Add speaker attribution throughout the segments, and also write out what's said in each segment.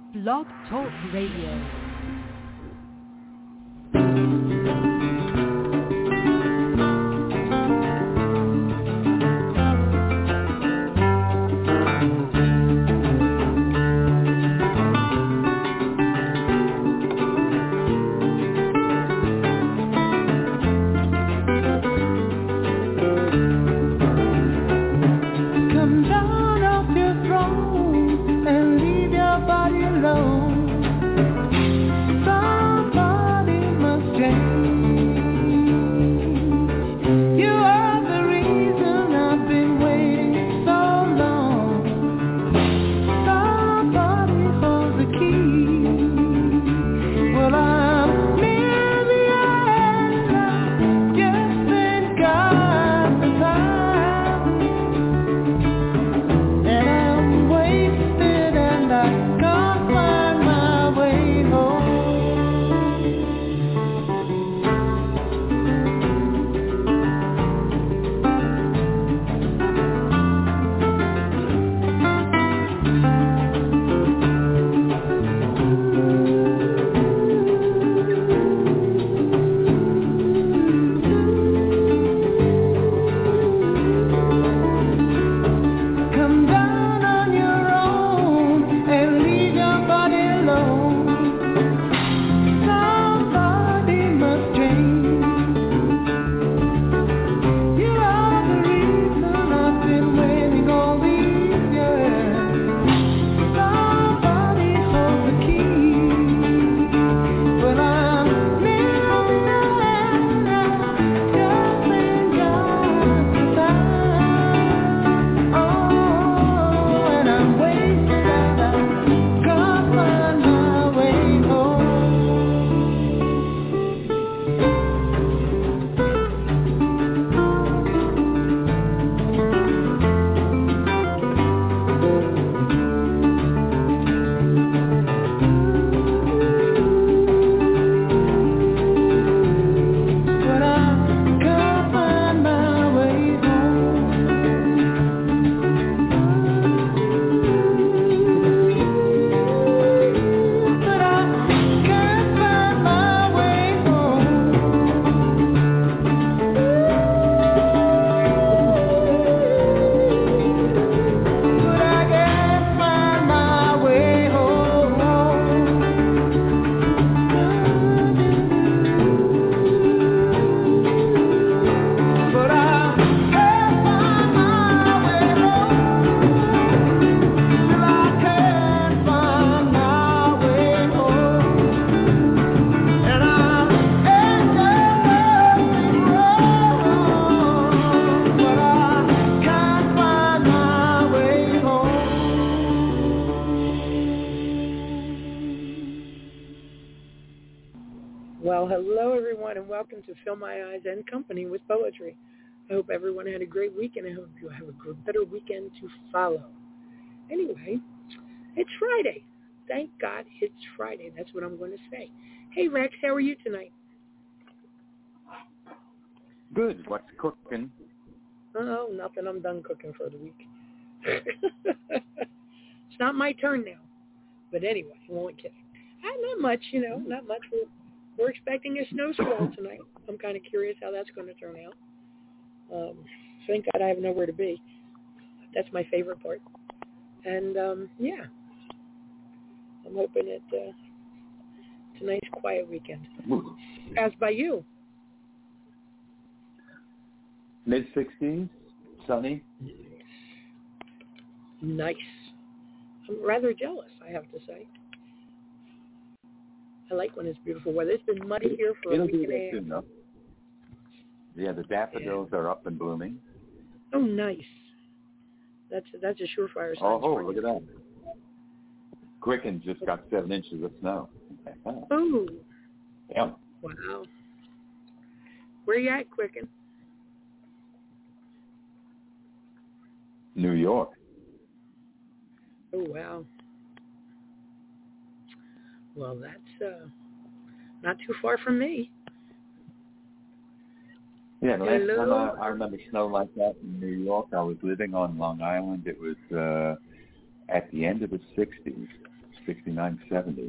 Speaker 1: Blog Talk Radio.
Speaker 2: Welcome to Fill My Eyes and Company with Poetry. I hope everyone had a great week, and I hope you have a better weekend to follow. Anyway, it's Friday. Thank God it's Friday. That's what I'm going to say. Hey, Rex, how are you tonight?
Speaker 3: Good. What's cooking?
Speaker 2: Oh, nothing. I'm done cooking for the week. It's not my turn now. But anyway, I won't kidding. Not much, not much. We're expecting a snow squall tonight. I'm kind of curious how that's going to turn out. Thank God I have nowhere to be. That's my favorite part. And, yeah, I'm hoping it's a nice, quiet weekend. As by you.
Speaker 3: Mid-60s, sunny.
Speaker 2: Nice. I'm rather jealous, I have to say. I like when it's beautiful weather. It's been muddy here for a week and a half.
Speaker 3: Soon, though. Yeah, the daffodils are up and blooming.
Speaker 2: Oh, nice. That's a surefire sign.
Speaker 3: Oh, look at that. Quicken just got 7 inches of snow.
Speaker 2: Oh.
Speaker 3: Yeah.
Speaker 2: Wow. Where you at, Quicken?
Speaker 3: New York.
Speaker 2: Oh, wow. Well, that's not too far from me.
Speaker 3: Yeah, the last time I remember snow like that in New York, I was living on Long Island. It was at the end of the 60s. 69, 70.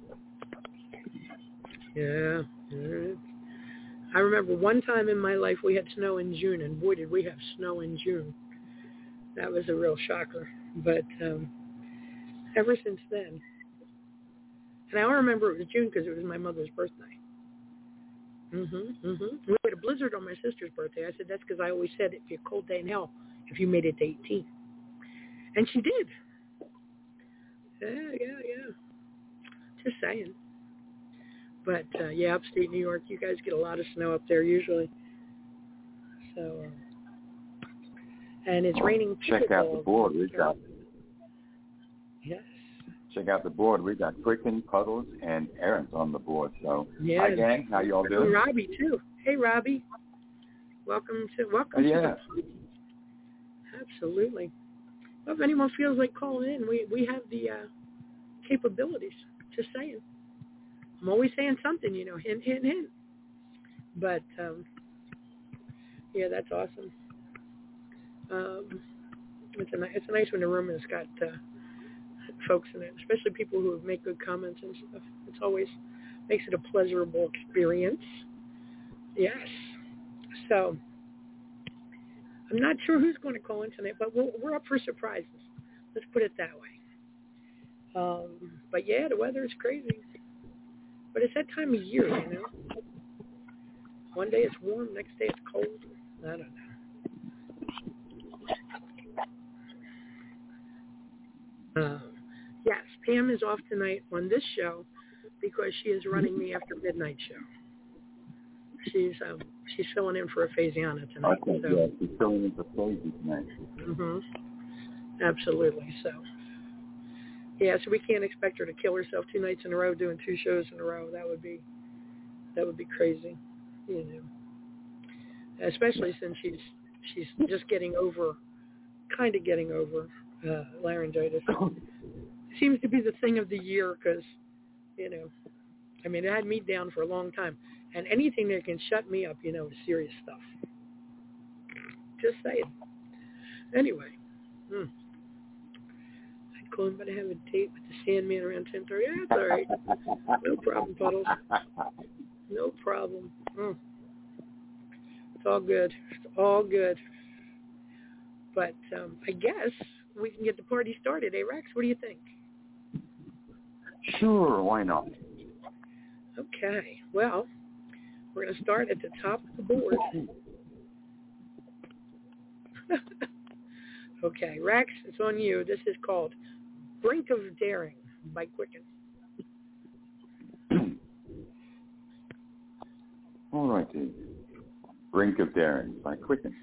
Speaker 2: Yeah. I remember one time in my life we had snow in June, and boy, did we have snow in June. That was a real shocker. But ever since then, and I remember it was June because it was my mother's birthday. We had a blizzard on my sister's birthday. I said, that's because I always said it'd be a cold day in hell if you made it to 18. And she did. Yeah. Just saying. But, yeah, upstate New York, you guys get a lot of snow up there usually. So, and it's raining.
Speaker 3: Check out the board. We've got.
Speaker 2: Yes.
Speaker 3: Check out the board. We've got Quicken, Puddles, and Aaron's on the board. So,
Speaker 2: yeah.
Speaker 3: Hi, gang. How y'all doing?
Speaker 2: And Robbie, too. Hey, Robbie. Welcome to
Speaker 3: yeah.
Speaker 2: Absolutely. Well, if anyone feels like calling in, we have the capabilities. Just saying. I'm always saying something, hint, hint, hint. But, yeah, that's awesome. It's nice when the room has got folks in it, especially people who make good comments and stuff. It's always makes it a pleasurable experience. Yes. So, I'm not sure who's going to call in tonight, but we're up for surprises. Let's put it that way. But yeah, the weather is crazy. But it's that time of year, One day it's warm, next day it's cold. I don't know. Yes, Pam is off tonight on this show because she is running the After Midnight show. She's filling in for a Faziana tonight.
Speaker 3: Okay,
Speaker 2: so.
Speaker 3: yeah, she's filling in for Fazi tonight.
Speaker 2: Absolutely. So, yeah, so we can't expect her to kill herself 2 nights in a row doing 2 shows in a row. That would be crazy, Especially since she's just getting over laryngitis. Seems to be the thing of the year because, it had me down for a long time. And anything that can shut me up, is serious stuff. Just saying. Anyway. I'd call him, but I have a date with the Sandman around 10:30. Yeah, that's all right. No problem, Puddles. No problem. It's all good. It's all good. But I guess we can get the party started. Hey, Rex, what do you think?
Speaker 3: Sure, why not?
Speaker 2: Okay. Well, we're going to start at the top of the board. Okay, Rex, it's on you. This is called Brink of Daring by Quicken.
Speaker 3: All righty. Brink of Daring by Quicken.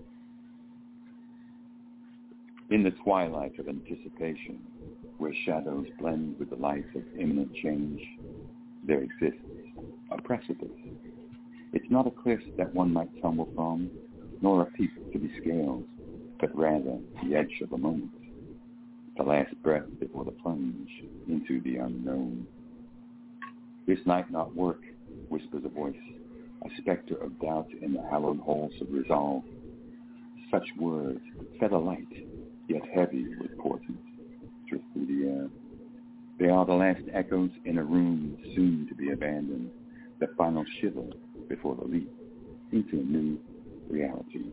Speaker 3: In the twilight of anticipation, where shadows blend with the light of imminent change, there exists a precipice. It's not a cliff that one might tumble from, nor a peak to be scaled, but rather the edge of a moment, the last breath before the plunge into the unknown. This night not work, whispers a voice, a specter of doubt in the hallowed halls of resolve. Such words, fed a light, yet heavy with portent, drift through the air. They are the last echoes in a room soon to be abandoned, the final shiver before the leap into a new reality.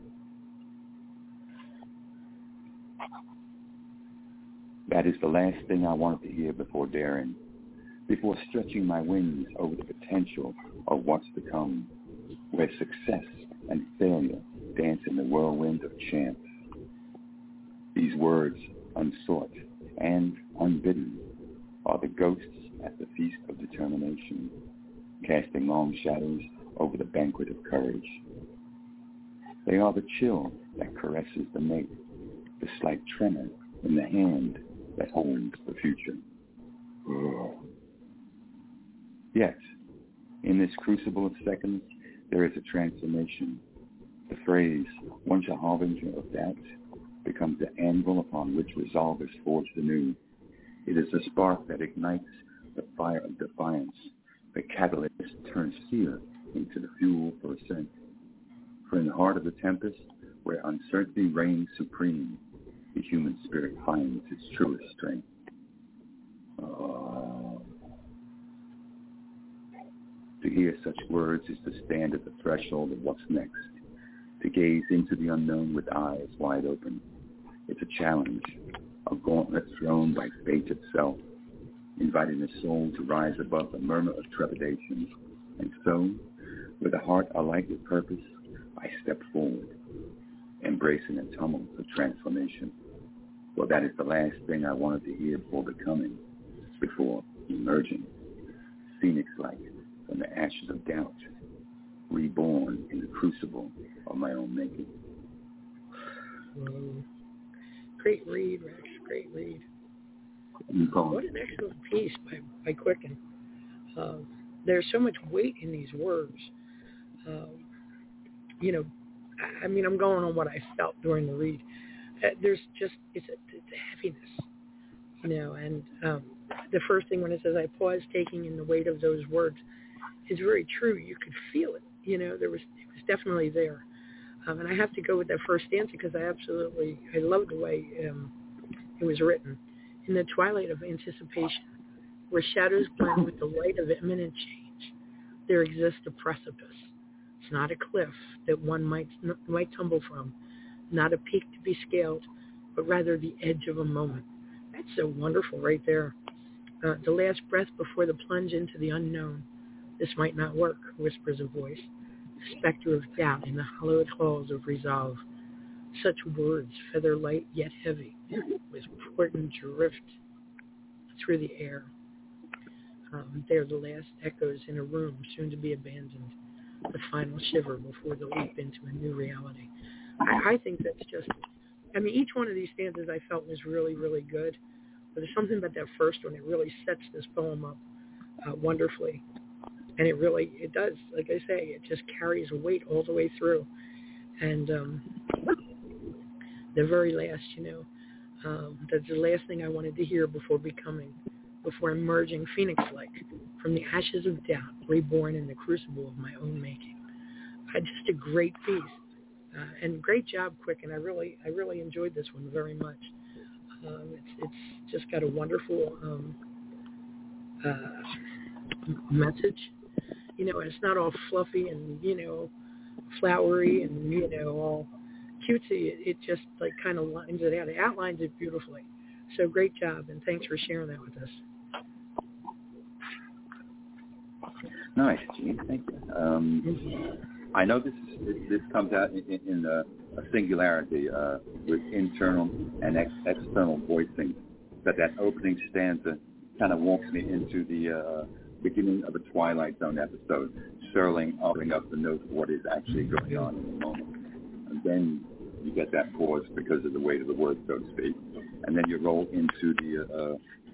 Speaker 3: That is the last thing I wanted to hear before daring, before stretching my wings over the potential of what's to come, where success and failure dance in the whirlwind of chance. These words, unsought and unbidden, are the ghosts at the feast of determination, casting long shadows over the banquet of courage. They are the chill that caresses the mate, the slight tremor in the hand that holds the future. Yet, in this crucible of seconds, there is a transformation. The phrase, once a harbinger of doubt, becomes the anvil upon which resolve is forged anew. It is the spark that ignites the fire of defiance. The catalyst turns fear into the fuel for ascent. For in the heart of the tempest, where uncertainty reigns supreme, the human spirit finds its truest strength. To hear such words is to stand at the threshold of what's next, to gaze into the unknown with eyes wide open. It's a challenge, a gauntlet thrown by fate itself, inviting the soul to rise above the murmur of trepidation. And so, with a heart alight with purpose, I step forward, embracing a tumult of transformation. For that is the last thing I wanted to hear before becoming, before emerging, phoenix-like from the ashes of doubt, reborn in the crucible of my own making.
Speaker 2: Great read, Rex. Great read. What an excellent piece by Quicken. There's so much weight in these words. I mean, I'm going on what I felt during the read. There's just, it's a heaviness, and the first thing when it says, I pause taking in the weight of those words, is very true. You could feel it, it was definitely there. And I have to go with that first stanza because I love the way it was written. In the twilight of anticipation, where shadows blend with the light of imminent change, there exists a precipice. It's not a cliff that one might tumble from, not a peak to be scaled, but rather the edge of a moment. That's so wonderful right there. The last breath before the plunge into the unknown. This might not work, whispers a voice, the specter of doubt in the hollowed halls of resolve. Such words, feather light yet heavy, with important drift through the air. They're the last echoes in a room soon to be abandoned, the final shiver before the leap into a new reality. I think that's just, each one of these stanzas I felt was really, really good. But there's something about that first one. It really sets this poem up wonderfully. And it does, like I say, it just carries weight all the way through. And the very last, that's the last thing I wanted to hear before emerging phoenix-like from the ashes of doubt, reborn in the crucible of my own making. Just a great piece. And great job, Quicken. I really enjoyed this one very much. It's just got a wonderful message. It's not all fluffy and, flowery and, all cutesy. It just kind of lines it out. It outlines it beautifully. So great job, and thanks for sharing that with us.
Speaker 3: Nice, Gene. Thank you. I know this comes out in a singularity with internal and external voicing, but that opening stanza kind of walks me into the beginning of a Twilight Zone episode, Sterling offering up the note of what is actually going on in the moment. And then you get that pause because of the weight of the word, so to speak. And then you roll into the,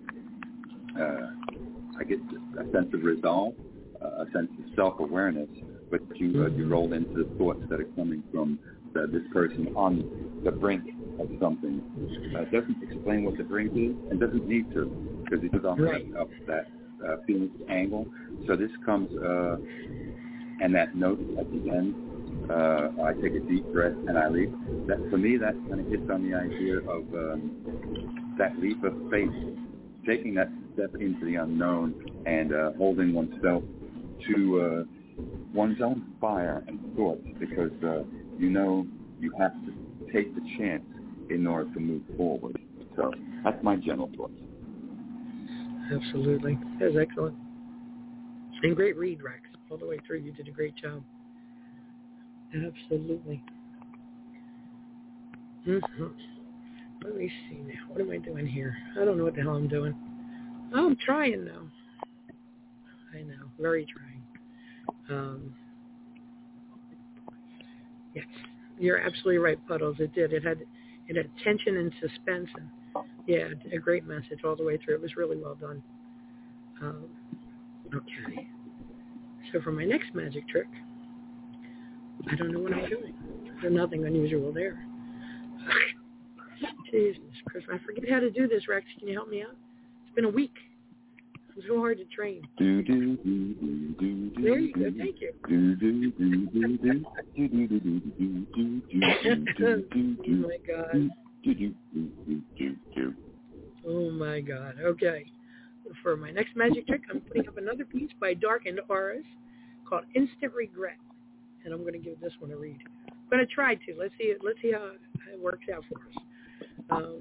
Speaker 3: I guess, a sense of resolve, a sense of self-awareness, but you roll into the thoughts that are coming from this person on the brink of something. It doesn't explain what the brink is, and doesn't need to, because it doesn't have up that Phoenix angle. So this comes, and that note at the end, I take a deep breath and I leap. That, for me, that kind of hits on the idea of that leap of faith, taking that step into the unknown and holding oneself to one's own fire and thoughts, because you have to take the chance in order to move forward. So that's my general thoughts.
Speaker 2: Absolutely. That was excellent. And great read, Rex. All the way through, you did a great job. Absolutely. Mm-hmm. Let me see now. What am I doing here? I don't know what the hell I'm doing. Oh, I'm trying now. I know. Very trying. Yes. You're absolutely right, Puddles. It did. It had tension and suspense, and a great message all the way through. It was really well done. Okay. So for my next magic trick, I don't know what I'm doing. There's nothing unusual there. Jesus Christ, I forget how to do this, Rex. Can you help me out? It's been a week. It's so hard to train. There you go. Thank you. Oh, my God. Oh, my God. Okay. For my next magic trick, I'm putting up another piece by Darkened Auras. called Instant Regret, and I'm going to give this one a read. I'm going to try to. Let's see how it works out for us.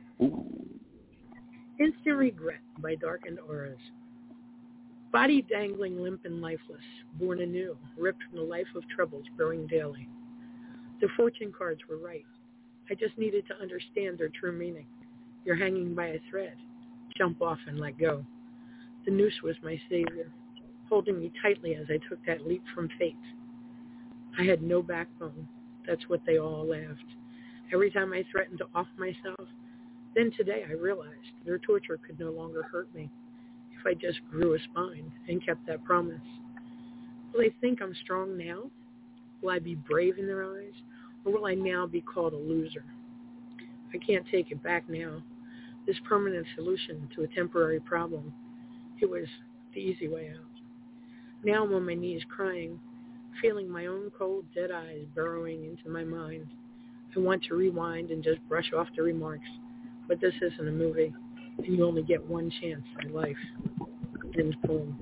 Speaker 2: Instant Regret by Darkened Auras. Body dangling limp and lifeless, born anew, ripped from the life of troubles growing daily. The fortune cards were right. I just needed to understand their true meaning. You're hanging by a thread. Jump off and let go. The noose was my savior, holding me tightly as I took that leap from fate. I had no backbone. That's what they all laughed. Every time I threatened to off myself, then today I realized their torture could no longer hurt me if I just grew a spine and kept that promise. Will they think I'm strong now? Will I be brave in their eyes? Or will I now be called a loser? I can't take it back now. This permanent solution to a temporary problem, it was the easy way out. Now I'm on my knees crying, feeling my own cold, dead eyes burrowing into my mind. I want to rewind and just brush off the remarks, but this isn't a movie, and you only get one chance in life. End poem.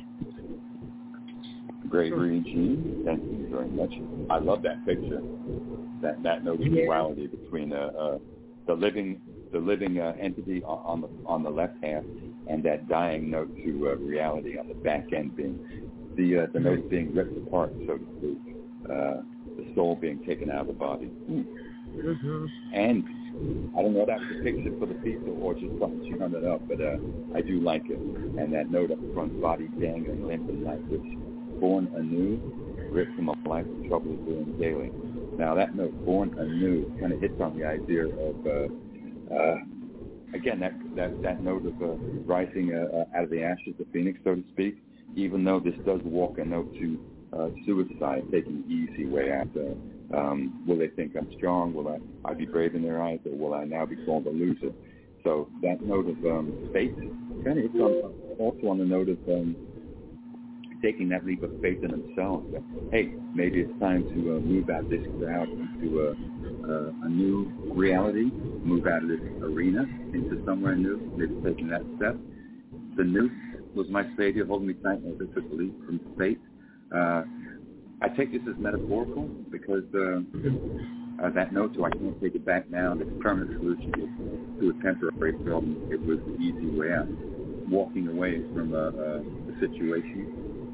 Speaker 3: Great read, Gene. Thank you very much. I love that picture. That note of duality between the living entity on the left half and that dying note to reality on the back end, being the note being ripped apart, so to speak, the soul being taken out of the body.
Speaker 2: Mm-hmm.
Speaker 3: And I don't know if that was a picture for the people or just something she hunted up, but I do like it. And that note up front, body dangling limp and lifeless, born anew, ripped from a life of trouble doing daily. Now that note, born anew, kind of hits on the idea of, again, that note of rising out of the ashes, the phoenix, so to speak, even though this does walk a note to suicide, taking the easy way out. Will they think I'm strong? Will I be brave in their eyes, or will I now be called a loser? So that note of faith kind of hits also on the note of taking that leap of faith in themselves. Hey, maybe it's time to move out of this crowd into a new reality, move out of this arena into somewhere new, maybe taking that step. The noose was my savior, holding me tight as I took the leap from faith. I take this as metaphorical because that note, so I can't take it back now, this permanent solution to a temporary problem, it was the easy way out. Walking away from a situation,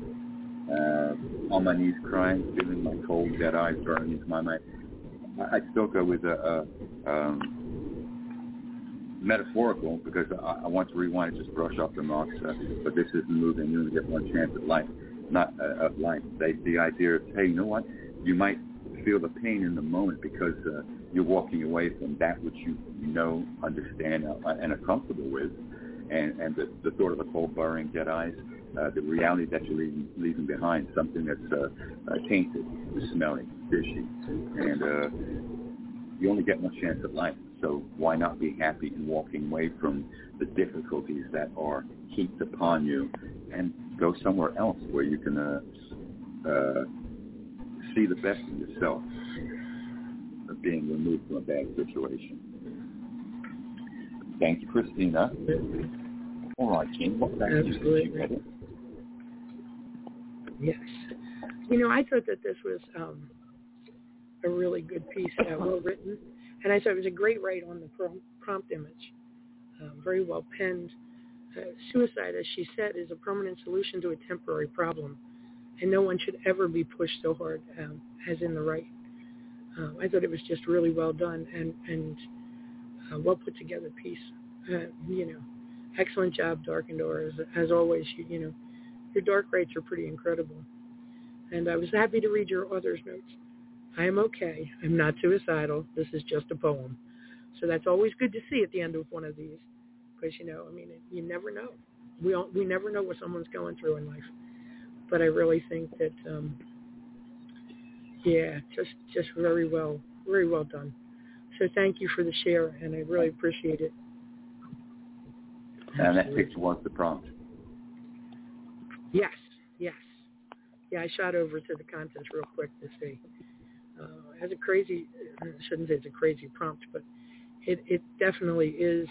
Speaker 3: on my knees crying, feeling my cold, dead eyes burning into my mind. I'd still go with metaphorical because I want to rewind and just brush off the marks, but this isn't moving. You only get one chance at life, not at life. The idea of, hey, you know what? You might feel the pain in the moment because you're walking away from that which you know, understand, and are comfortable with, and the thought of the cold, burning, dead eyes, the reality that you're leaving behind, something that's tainted, smelly, fishy, and you only get one chance at life. So why not be happy in walking away from the difficulties that are heaped upon you and go somewhere else where you can see the best in yourself of being removed from a bad situation. Thank you, Christina. All right, Gene, what back did you read it?
Speaker 2: Yes. You know, I thought that this was a really good piece, well written, and I thought it was a great write on the prompt image. Very well penned. Suicide, as she said, is a permanent solution to a temporary problem, and no one should ever be pushed so hard as in the right. I thought it was just really well done and well put together piece. You know, excellent job, Darkened Auras. As always, you know, your dark rates are pretty incredible. And I was happy to read your author's notes. I am okay. I'm not suicidal. This is just a poem. So that's always good to see at the end of one of these. Because, you know, I mean, you never know. We never know what someone's going through in life. But I really think that, just very well done. So thank you for the share, and I really appreciate it.
Speaker 3: And that picture was the prompt.
Speaker 2: Yes. Yeah, I shot over to the contest real quick to see. Has a crazy, I shouldn't say it's a crazy prompt, but it definitely is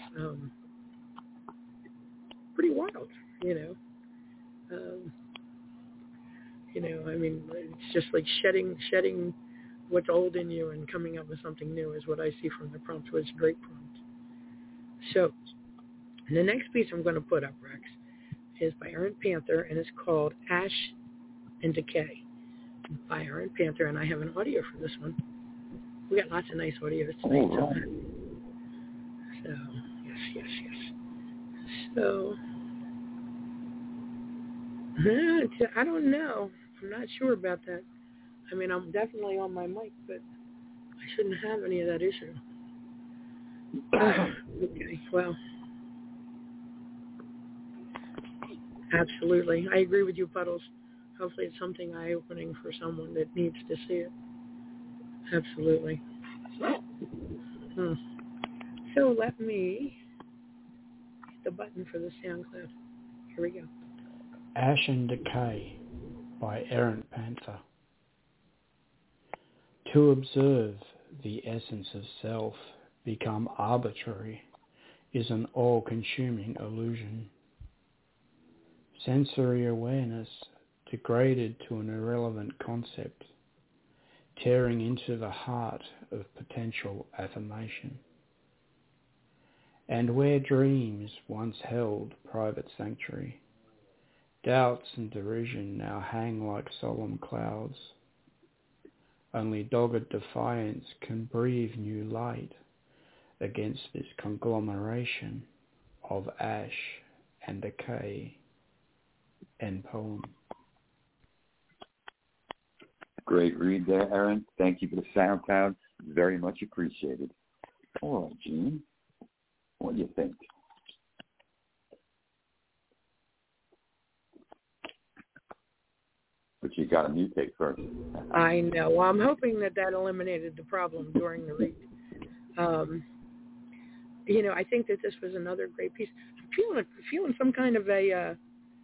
Speaker 2: pretty wild, you know. You know, I mean, it's just like shedding what's old in you and coming up with something new is what I see from the prompt. Was a great prompt. So the next piece I'm going to put up, Rex, is by Aaron Panther, and it's called Ash and Decay by Aaron Panther, and I have an audio for this one. We got lots of nice audios tonight.
Speaker 3: Oh, right.
Speaker 2: So, yes. So, I don't know. I'm not sure about that. I mean, I'm definitely on my mic, but I shouldn't have any of that issue. Okay, well, absolutely. I agree with you, Puddles. Hopefully it's something eye-opening for someone that needs to see it. Absolutely. So let me hit the button for the SoundCloud. Here we go.
Speaker 4: Ash and Decay by Aaron Panther. To observe the essence of self become arbitrary is an all-consuming illusion. Sensory awareness degraded to an irrelevant concept, tearing into the heart of potential affirmation. And where dreams once held private sanctuary, doubts and derision now hang like solemn clouds. Only dogged defiance can breathe new light against this conglomeration of ash and decay. End poem.
Speaker 3: Great read there, Aaron. Thank you for the SoundCloud. Very much appreciated. All right, Gene. What do you think? But you got to mutate first.
Speaker 2: I know. Well, I'm hoping that eliminated the problem during the read. You know, I think that this was another great piece. I'm feeling some kind of a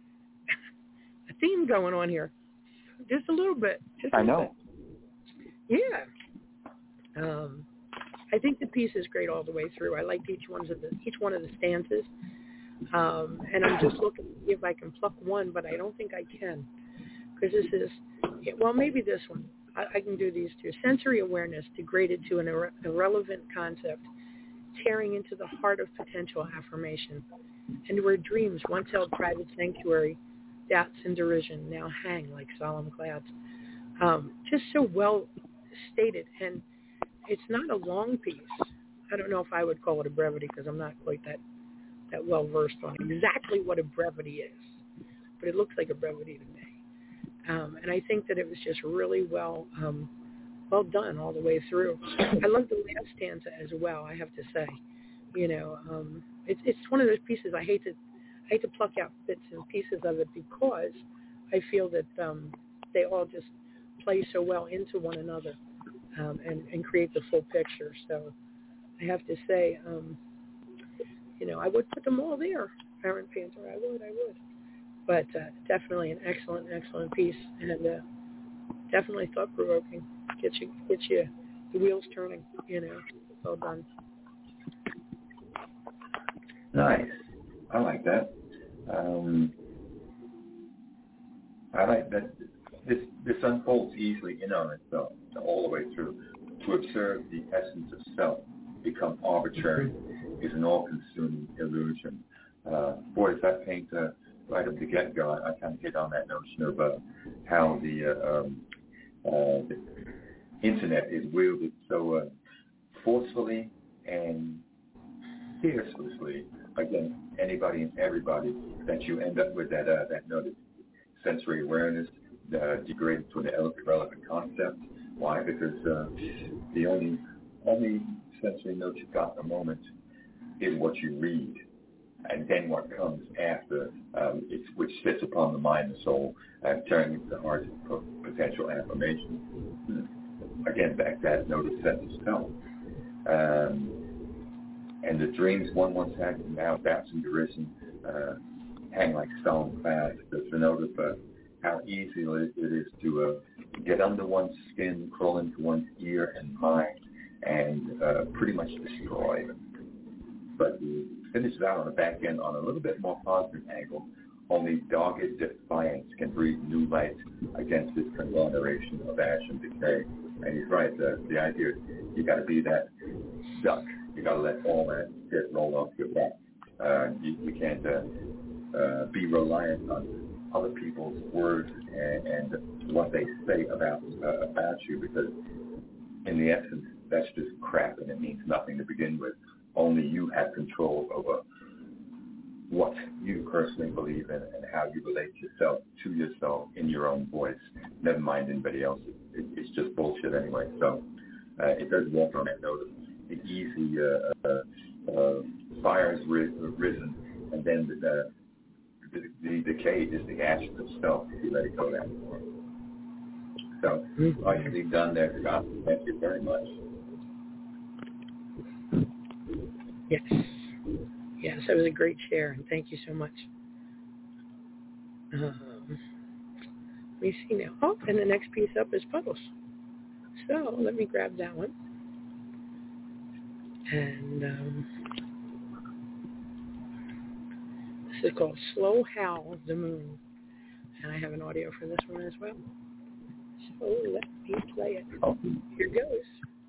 Speaker 2: theme going on here. Just a little bit.
Speaker 3: I know.
Speaker 2: Bit. Yeah. I think the piece is great all the way through. I liked each one of the stanzas. And I'm just looking to see if I can pluck one, but I don't think I can. Because this is, well, maybe this one. I can do these two. Sensory awareness degraded to an irrelevant concept, tearing into the heart of potential affirmation. And where dreams once held private sanctuary, doubts and derision now hang like solemn clouds. Just so well stated. And it's not a long piece. I don't know if I would call it a brevity because I'm not quite that well versed on exactly what a brevity is. But it looks like a brevity to me. And I think that it was just really well done all the way through. I love the last stanza as well, I have to say. You know, it's one of those pieces I hate to pluck out bits and pieces of it because I feel that they all just play so well into one another and create the full picture. So I have to say, you know, I would put them all there, Aaron Panther. I would. But definitely an excellent piece, and definitely thought-provoking. Gets you the wheels turning. You know, well done.
Speaker 3: Nice. I like that. I like that this unfolds easily in on itself all the way through. To observe the essence of self become arbitrary is an all-consuming illusion. Boy, does that paint right at the get-go. I kind of hit on that notion of how the internet is wielded so forcefully and fiercely against anybody and everybody that you end up with that note of sensory awareness degraded to an irrelevant concept. Why? Because the only sensory note you've got at the moment is what you read. And then what comes after, which sits upon the mind and soul, turning into the heart of potential affirmation. Again, back to that note of sense of self. And the dreams one once had now doubts and derision hang like solemn clouds. There's a note of how easy it is to get under one's skin, crawl into one's ear and mind, and pretty much destroy them. But he finishes out on the back end on a little bit more positive angle Only dogged defiance can breathe new light against this conglomeration of ash and decay. And he's right. The idea is you got to be that duck. You got to let all that shit roll off your back. You can't be reliant on other people's words and what they say about you, because in the essence, that's just crap and it means nothing to begin with. Only you have control over what you personally believe in and how you relate yourself to yourself in your own voice. Never mind anybody else. It's just bullshit anyway. So it does walk on that note of the easy fires risen, and then the decay is the ashes of self if you let it go that far. So nicely done there, Scott. Thank you very much.
Speaker 2: Yes, that was a great share, and thank you so much. Let me see now. Oh, and the next piece up is Puddles. So let me grab that one. And this is called Slow Howl of the Moon. And I have an audio for this one as well. So let me play it. Here goes.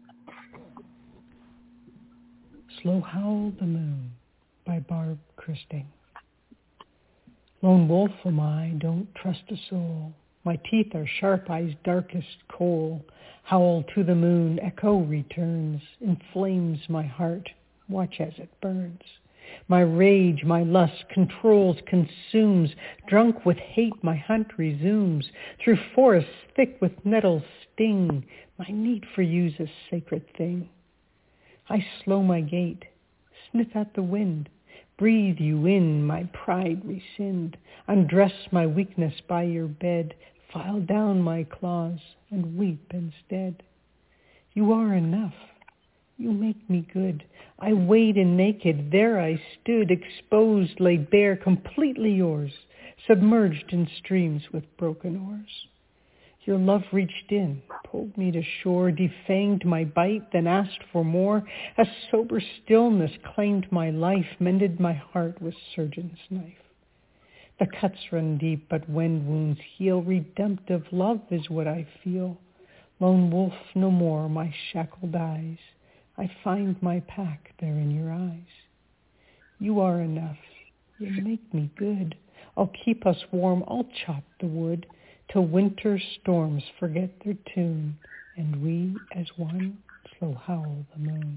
Speaker 5: Slow Howl of the Moon by Barb Christing. Lone wolf am I, don't trust a soul. My teeth are sharp eyes' darkest coal. Howl to the moon, echo returns, inflames my heart, watch as it burns. My rage, my lust controls, consumes. Drunk with hate, my hunt resumes. Through forests thick with nettles sting. My need for you's a sacred thing. I slow my gait, sniff at the wind. Breathe you in, my pride rescind. Undress my weakness by your bed. File down my claws and weep instead. You are enough. You make me good. I wade in naked, there I stood, exposed, laid bare, completely yours, submerged in streams with broken oars. Your love reached in, pulled me to shore, defanged my bite, then asked for more. A sober stillness claimed my life, mended my heart with surgeon's knife. The cuts run deep, but when wounds heal, redemptive love is what I feel. Lone wolf no more, my shackled eyes. I find my pack there in your eyes. You are enough. You make me good. I'll keep us warm. I'll chop the wood till winter storms forget their tune, and we as one slow howl the moon.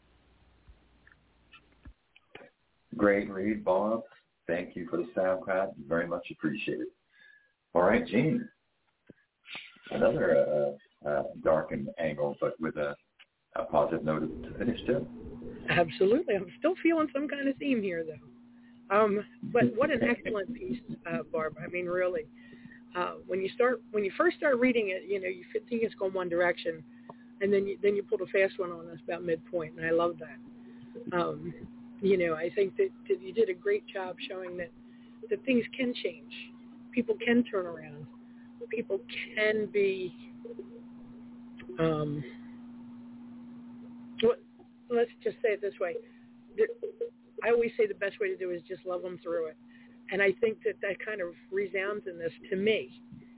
Speaker 3: Great read, Bob. Thank you for the SoundCloud. Very much appreciated. All right, Gene. Another darkened angle, but with a positive note to finish too.
Speaker 2: Absolutely. I'm still feeling some kind of theme here, though. But what an excellent piece, Barb. I mean, really. When you first start reading it, you think it's going one direction, and then you pulled a fast one on us about midpoint, and I love that. I think that you did a great job showing that things can change, people can turn around, people can be. Let's just say it this way. I always say the best way to do it is just love them through it. And I think that kind of resounds in this to me.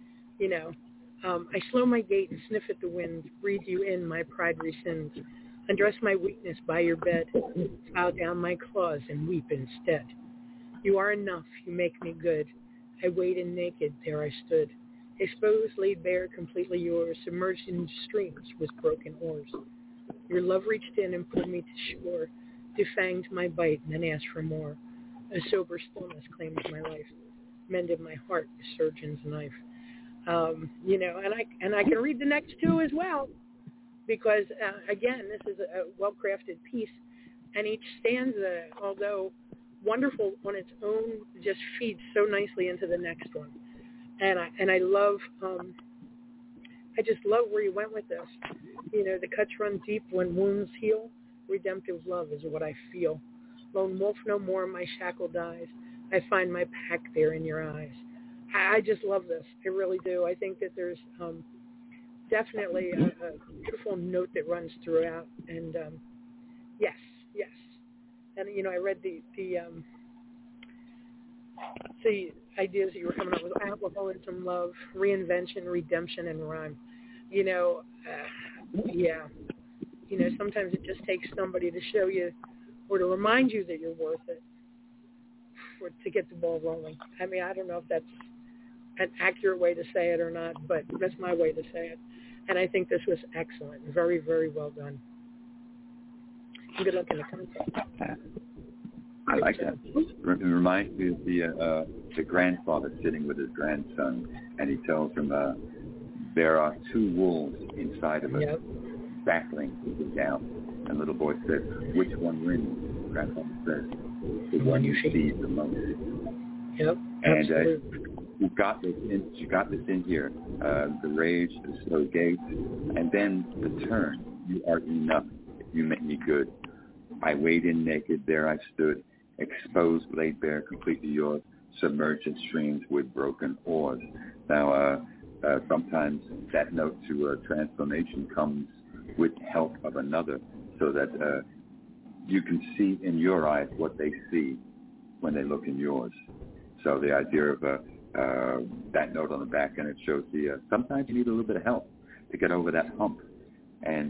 Speaker 2: I slow my gait and sniff at the wind, breathe you in, my pride rescinds. Undress my weakness by your bed, file down my claws and weep instead. You are enough, you make me good. I wade in naked, there I stood. Exposed, laid bare, completely yours, submerged in streams with broken oars. Your love reached in and pulled me to shore, defanged my bite and then asked for more. A sober stillness claimed my life, mended my heart with surgeon's knife. And I can read the next two as well, because again, this is a well-crafted piece, and each stanza, although wonderful on its own, just feeds so nicely into the next one. And I love, I just love where you went with this. The cuts run deep when wounds heal. Redemptive love is what I feel. Lone wolf no more, my shackled eyes. I find my pack there in your eyes. I just love this. I really do. I think that there's definitely a beautiful note that runs throughout. And yes. And, I read the ideas that you were coming up with: alcoholism, love, reinvention, redemption, and rhyme. You know, yeah. You know, sometimes it just takes somebody to show you or to remind you that you're worth it to get the ball rolling. I mean, I don't know if that's an accurate way to say it or not, but that's my way to say it. And I think this was excellent. Very, very well done. Good luck in the contest.
Speaker 3: I like that. It reminds me of the grandfather sitting with his grandson, and he tells him there are two wolves inside of us battling down. And little boy says, "Which one wins?" Grandfather says, "The one you see the most."
Speaker 2: Yep.
Speaker 3: And you got this in here. The rage, the slow gait, and then the turn. You are enough. You make me good. I wade in naked, there I stood, exposed, laid bare, completely yours, submerged in streams with broken oars. Now, sometimes that note to transformation comes with help of another, so that you can see in your eyes what they see when they look in yours. So the idea of that note on the back, and it shows sometimes you need a little bit of help to get over that hump. And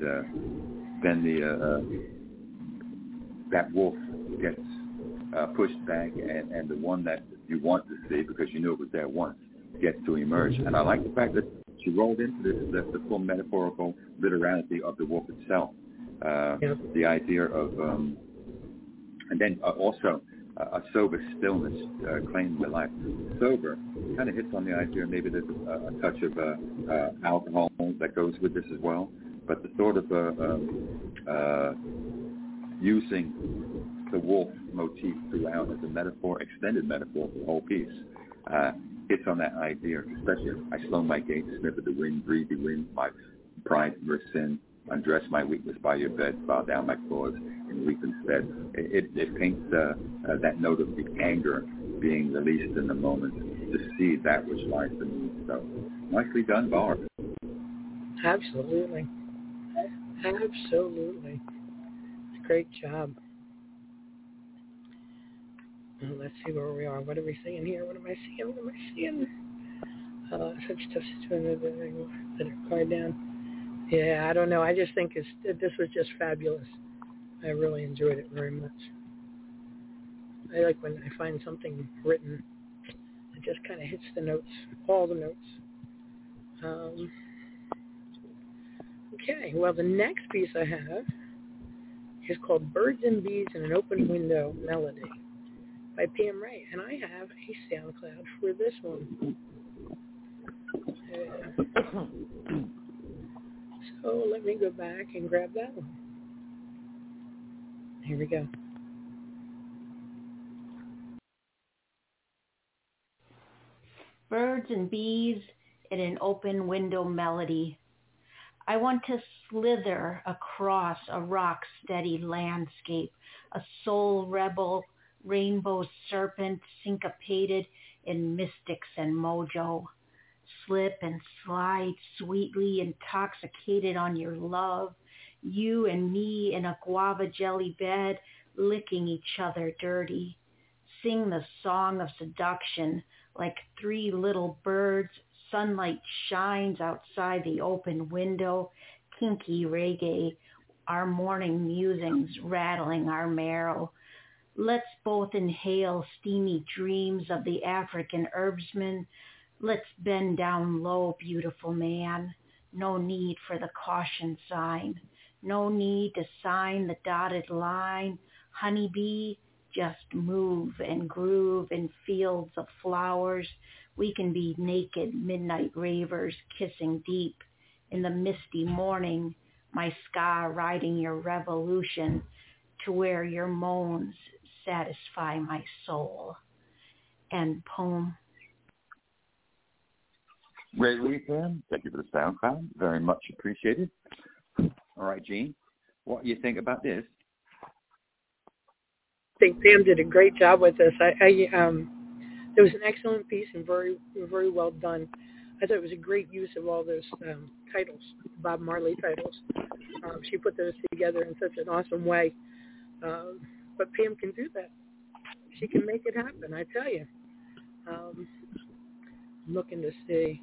Speaker 3: then that wolf gets pushed back, and the one that you want to see, because you knew it was there once, gets to emerge. And I like the fact that she rolled into this, the full metaphorical literality of the wolf itself. The idea of, and then also a sober stillness claiming the life. Sober kind of hits on the idea, maybe there's a touch of alcohol that goes with this as well, but the sort of using the wolf motif throughout as a metaphor, extended metaphor for the whole piece. Hits on that idea, especially I slow my gait, sniff at the wind, breathe the wind, my pride for sin, undress my weakness by your bed, bow down my claws and weep instead. It paints that note of the anger being released in the moment to see that which lies beneath. So nicely done, Barb.
Speaker 2: Absolutely. Great job. Well, let's see where we are. What are we seeing here? What am I seeing? Such tough situation. Let it card down. Yeah, I don't know. I just think this was just fabulous. I really enjoyed it very much. I like when I find something written that just kind of hits the notes, all the notes. Okay, well, the next piece I have is called Birds and Bees in an Open Window Melody by Pam Ray, and I have a SoundCloud for this one. So let me go back and grab that one. Here we go.
Speaker 1: Birds and bees in an open window melody. I want to slither across a rock-steady landscape, a soul rebel, rainbow serpent syncopated in mystics and mojo. Slip and slide sweetly intoxicated on your love, you and me in a guava jelly bed, licking each other dirty. Sing the song of seduction like three little birds. Sunlight shines outside the open window, kinky reggae, our morning musings rattling our marrow. Let's both inhale steamy dreams of the African herbsman. Let's bend down low, beautiful man. No need for the caution sign. No need to sign the dotted line. Honeybee, just move and groove in fields of flowers. We can be naked midnight ravers kissing deep in the misty morning, my ska riding your revolution to where your moans satisfy my soul. End poem.
Speaker 3: Great read, Pam. Thank you for the SoundCloud. Very much appreciated. All right, Jean, what do you think about this?
Speaker 2: I think Pam did a great job with this. It was an excellent piece and very, very well done. I thought it was a great use of all those titles, Bob Marley titles. She put those together in such an awesome way. But Pam can do that. She can make it happen, I tell you. Looking to see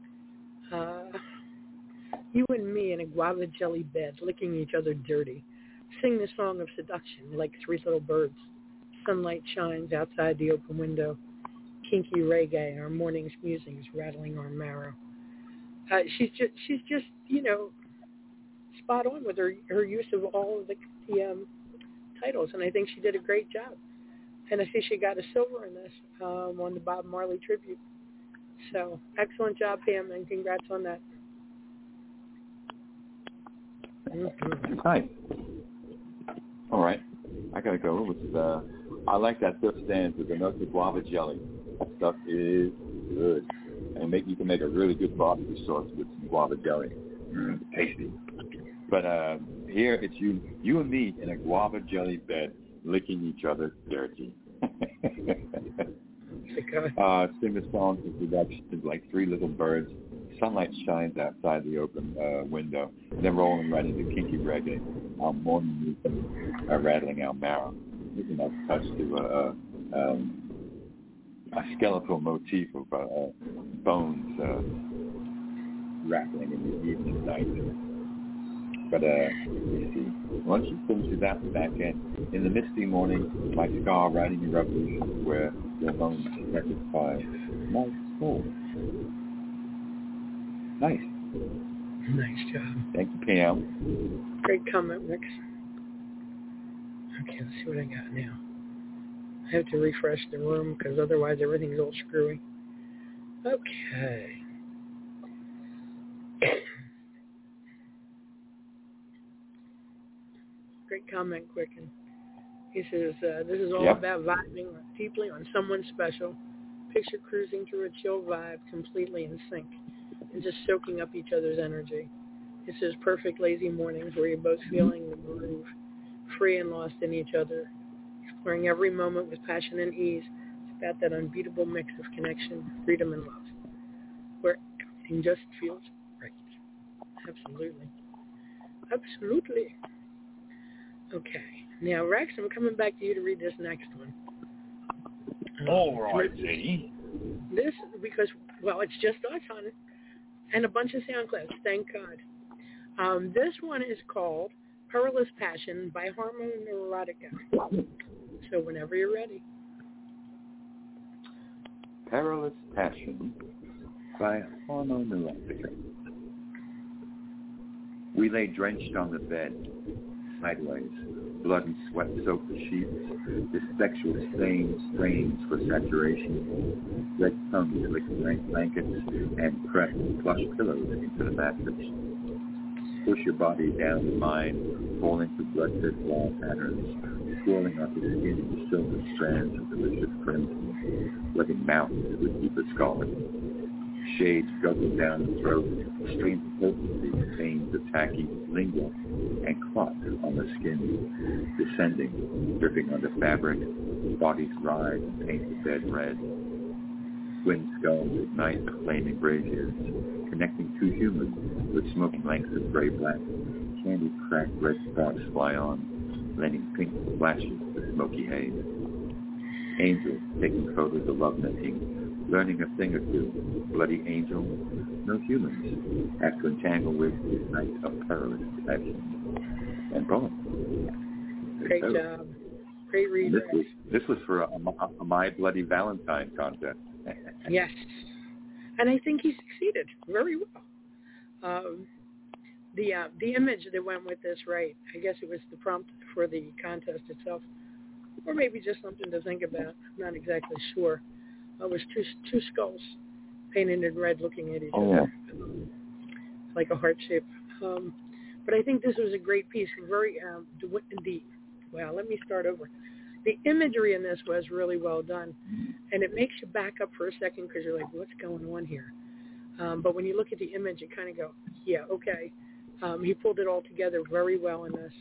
Speaker 2: you and me in a guava jelly bed, licking each other dirty. Sing the song of seduction like three little birds. Sunlight shines outside the open window. Kinky reggae, our morning's musings rattling our marrow. She's just spot on with her use of all of the titles, and I think she did a great job. And I think she got a silver in this on the Bob Marley tribute. So excellent job, Pam, and congrats on that.
Speaker 3: Nice. All right, I gotta go with. I like that first stanza, the nuts of guava jelly. That stuff is good, and you can make a really good barbecue sauce with some guava jelly. Tasty. But here it's you and me in a guava jelly bed, licking each other dirty. Sing the song of seduction like three little birds. Sunlight shines outside the open window. Then rolling right into kinky reggae. Our morning music rattling our marrow. There's a nice touch to a skeletal motif of bones rattling in the evening night. But you see, once she finishes out the back end, in the misty morning, my scar riding a revolution where your bones satisfy my soul. Nice.
Speaker 2: Nice job.
Speaker 3: Thank you, Pam.
Speaker 2: Great comment, Rex. Okay, let's see what I got now. I have to refresh the room because otherwise everything's all screwy. Okay. Great comment, Quicken. He says, this is all about vibing deeply on someone special. Picture cruising through a chill vibe, completely in sync, and just soaking up each other's energy. It says perfect lazy mornings where you're both feeling the groove, free and lost in each other, exploring every moment with passion and ease. It's about that unbeatable mix of connection, freedom, and love, where everything just feels right. Absolutely. Absolutely. Okay. Now, Rex, I'm coming back to you to read this next one.
Speaker 3: All right, Jenny.
Speaker 2: This, because, well, it's just us on it, and a bunch of sound clips, thank God. This one is called Perilous Passion by Harmoneurotica. So whenever you're ready.
Speaker 3: Perilous Passion by Harmoneurotica. We lay drenched on the bed, sideways, blood and sweat-soaked sheets, the sexual strains for saturation, red tongues licking rank blankets, and press plush pillows into the mattress. Push your body down the mine, fall into blood-fed flower patterns, swirling off the skin into silver strands of delicious crimson, letting mountains with deeper scarlet. Shades guzzle down the throat, streams of potency, veins of tacky linger, and clot on the skin, descending, dripping onto fabric, bodies rise and paint the bed red. Twin skulls ignite the flaming braziers, connecting two humans with smoking lengths of gray-black. Candy cracked red sparks fly on, lending pink flashes to smoky haze. Angels taking photos of lovemaking, learning a thing or two. Bloody angel, no humans, have to entangle with this night of perilous passion. And boom.
Speaker 2: Great job. Great read.
Speaker 3: This was for a My Bloody Valentine contest.
Speaker 2: Yes. And I think he succeeded very well. The image that went with this, right, I guess it was the prompt for the contest itself. Or maybe just something to think about. I'm not exactly sure. It was two skulls painted in red looking at each other. It's like a heart shape. But I think this was a great piece. Very, let me start over. The imagery in this was really well done. And it makes you back up for a second because you're like, what's going on here? But when you look at the image, you kind of go, yeah, okay. He pulled it all together very well in this.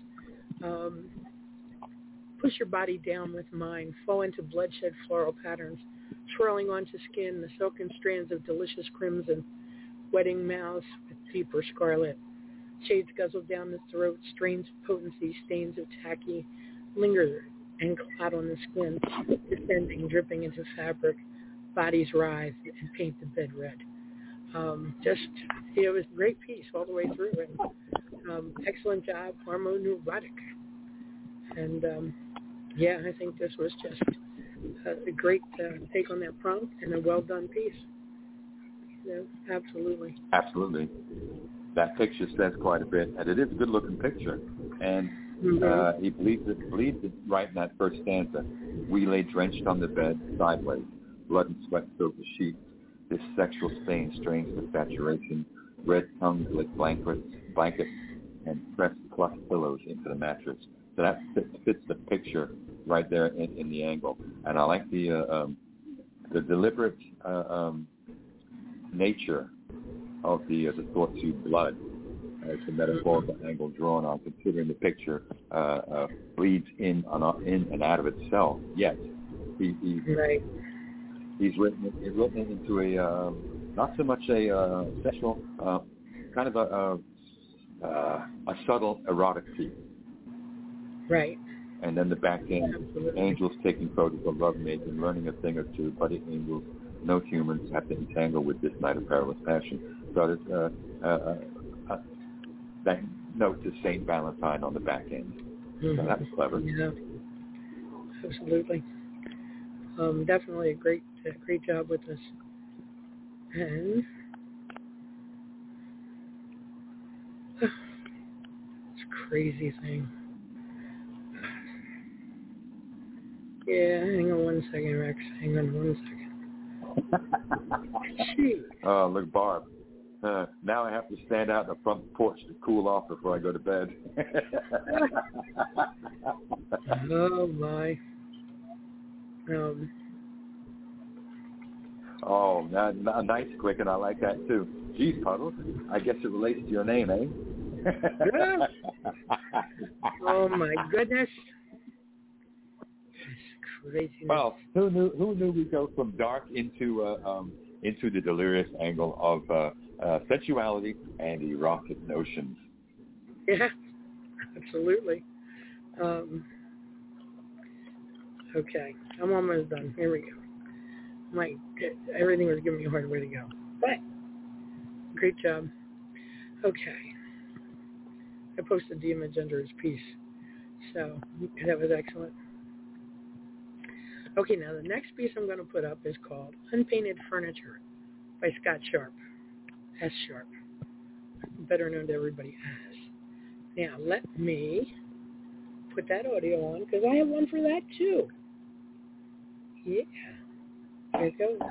Speaker 2: Push your body down with mine. Fall into bloodshed floral patterns. Swirling onto skin, the silken strands of delicious crimson. Wetting mouths with deeper scarlet. Shades guzzle down the throat. Strains of potency. Stains of tacky. Linger and clot on the skin. Descending, dripping into fabric. bodies writhe and paint the bed red. It was a great piece all the way through, and excellent job, harmoneurotic. And I think this was just a great take on that prompt and a well done piece. Absolutely.
Speaker 3: Absolutely. That picture says quite a bit, and it is a good-looking picture. And he believes it right in that first stanza. We lay drenched on the bed, sideways. Blood and sweat filled the sheets. This sexual stain strains the saturation. Red tongues lick blankets, and press plush pillows into the mattress. So that fits the picture right there in the angle. And I like the deliberate nature of the thought to blood as the metaphorical angle drawn on, considering the picture bleeds in and out of itself. Yet he's written it into a not so much a sexual, kind of a subtle erotic piece.
Speaker 2: Right.
Speaker 3: And then the back end, angels taking photos of lovemaking, learning a thing or two, buddy angels, no humans have to entangle with this night of perilous passion. So there's that note to St. Valentine on the back end. So that was clever.
Speaker 2: Yeah, absolutely. Definitely a great job with this. And it's a crazy thing. Yeah, hang on one second, Rex. Hang on one second. Jeez.
Speaker 3: Oh, look, Barb. Now I have to stand out on the front porch to cool off before I go to bed.
Speaker 2: Oh, my.
Speaker 3: Oh, nice, quick, and I like that, too. Geez, Puddles, I guess it relates to your name, eh?
Speaker 2: Yeah. Oh, my goodness. It's crazy.
Speaker 3: Well, who knew we go from dark into the delirious angle of sensuality and erotic notions.
Speaker 2: Yeah, absolutely. Okay, I'm almost done. Here we go. Everything was giving me a hard way to go. But, great job. Okay. I posted the image under his piece. So, that was excellent. Okay, now the next piece I'm going to put up is called Unpainted Furniture by Scott Sharp. S. Sharp. Better known to everybody as. Now, let me put that audio on, because I have one for that, too. Yeah. Here it goes.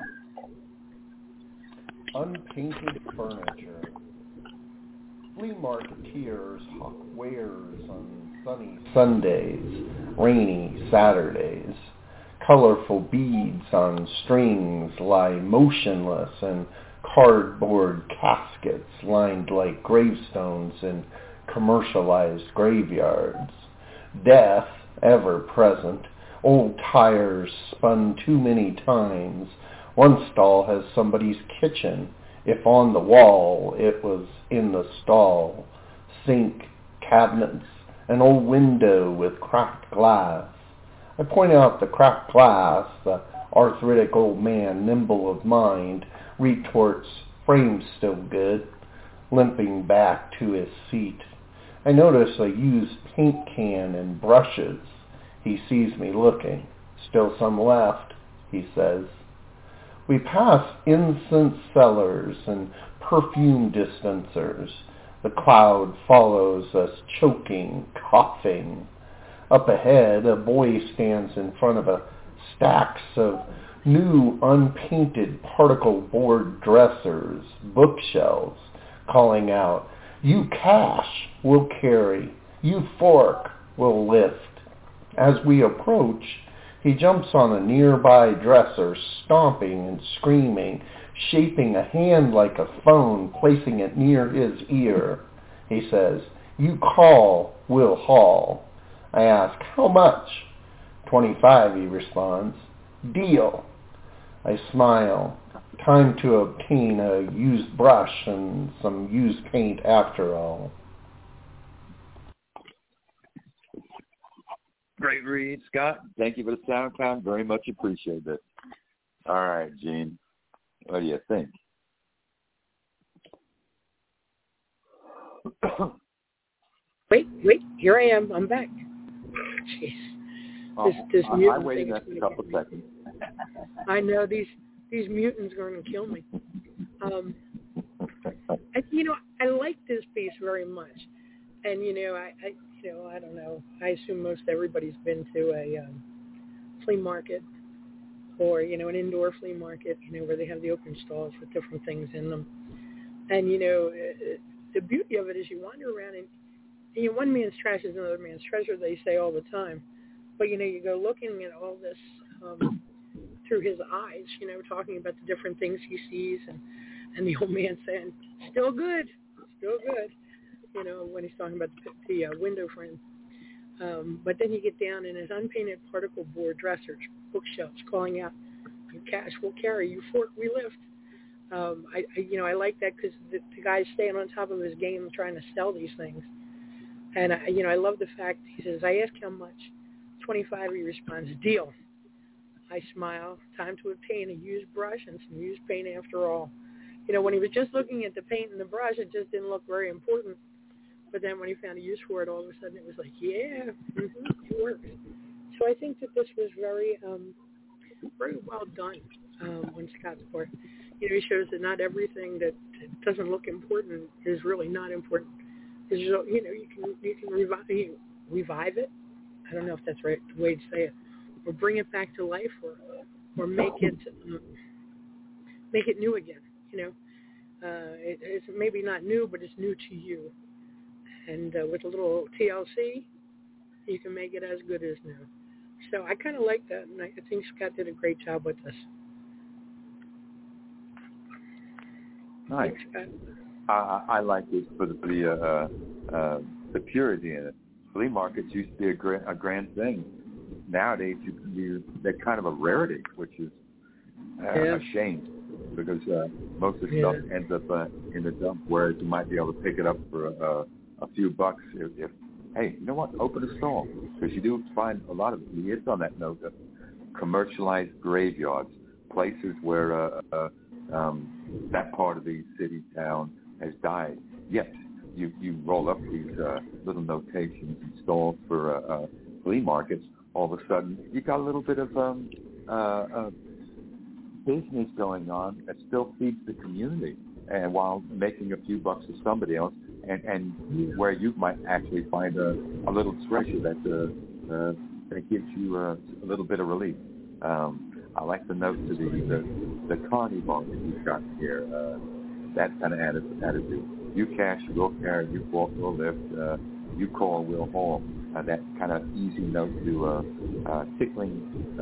Speaker 6: Unpainted furniture. Flea marketeers hawk wares on sunny Sundays, rainy Saturdays. Colorful beads on strings lie motionless in cardboard caskets lined like gravestones in commercialized graveyards. Death, ever present. Old tires spun too many times. One stall has somebody's kitchen. If on the wall, it was in the stall. Sink, cabinets, an old window with cracked glass. I point out the cracked glass. The arthritic old man, nimble of mind, retorts, frame's still good, limping back to his seat. I notice a used paint can and brushes. He sees me looking. Still some left, he says. We pass incense cellars and perfume dispensers. The crowd follows us, choking, coughing. Up ahead, a boy stands in front of stacks of new unpainted particle board dressers, bookshelves, calling out, "You cash, we'll carry. You fork, we'll lift." As we approach, he jumps on a nearby dresser, stomping and screaming, shaping a hand like a phone, placing it near his ear. He says, "You call, we'll haul." I ask, "How much?" 25, he responds. "Deal." I smile. Time to obtain a used brush and some used paint after all.
Speaker 3: Great read, Scott. Thank you for the SoundCloud. Very much appreciate it. All right, Gene. What do you think?
Speaker 2: Wait, here I am. I'm back. Jeez. This
Speaker 3: I waited a couple seconds.
Speaker 2: I know these mutants are going to kill me. I like this piece very much, and I don't know. I assume most everybody's been to a flea market or an indoor flea market, where they have the open stalls with different things in them, and the beauty of it is you wander around and one man's trash is another man's treasure, they say all the time. But, you go looking at all this through his eyes, talking about the different things he sees, and the old man saying, still good, when he's talking about the window frame. But then you get down in his unpainted particle board dressers, bookshelves, calling out, cash will carry, you fork, we lift. I like that because the guy's staying on top of his game trying to sell these things. And, I love the fact, he says, I ask how much. 25, he responds, deal. I smile, time to obtain a used brush and some used paint after all. When he was just looking at the paint and the brush, it just didn't look very important. But then when he found a use for it, all of a sudden it was like, yeah, it works. So I think that this was very, very well done on Scott's part. He shows that not everything that doesn't look important is really not important. You can revive it. I don't know if that's right the way to say it, or bring it back to life, or make it new again. It's maybe not new, but it's new to you. And with a little TLC, you can make it as good as new. So I kind of like that, and I think Scott did a great job with this.
Speaker 3: Nice.
Speaker 2: Thanks,
Speaker 3: I like this for the purity in it. Flea markets used to be a grand thing. Nowadays, they're kind of a rarity, which is a shame, because most of the stuff ends up in the dump, whereas you might be able to pick it up for a few bucks if hey, you know what, open a stall. Because you do find a lot of, it's on that note, commercialized graveyards, places where that part of the city, town has died. Yet you roll up these little notations and stalls for flea markets, all of a sudden you got a little bit of business going on that still feeds the community, and while making a few bucks for somebody else, and where you might actually find a little treasure that gives you a little bit of relief. I like the note to the carnival that you've got here. That kind of attitude. You cash, we'll carry. You walk, we'll lift. You call, we'll haul. That kind of easy note to tickling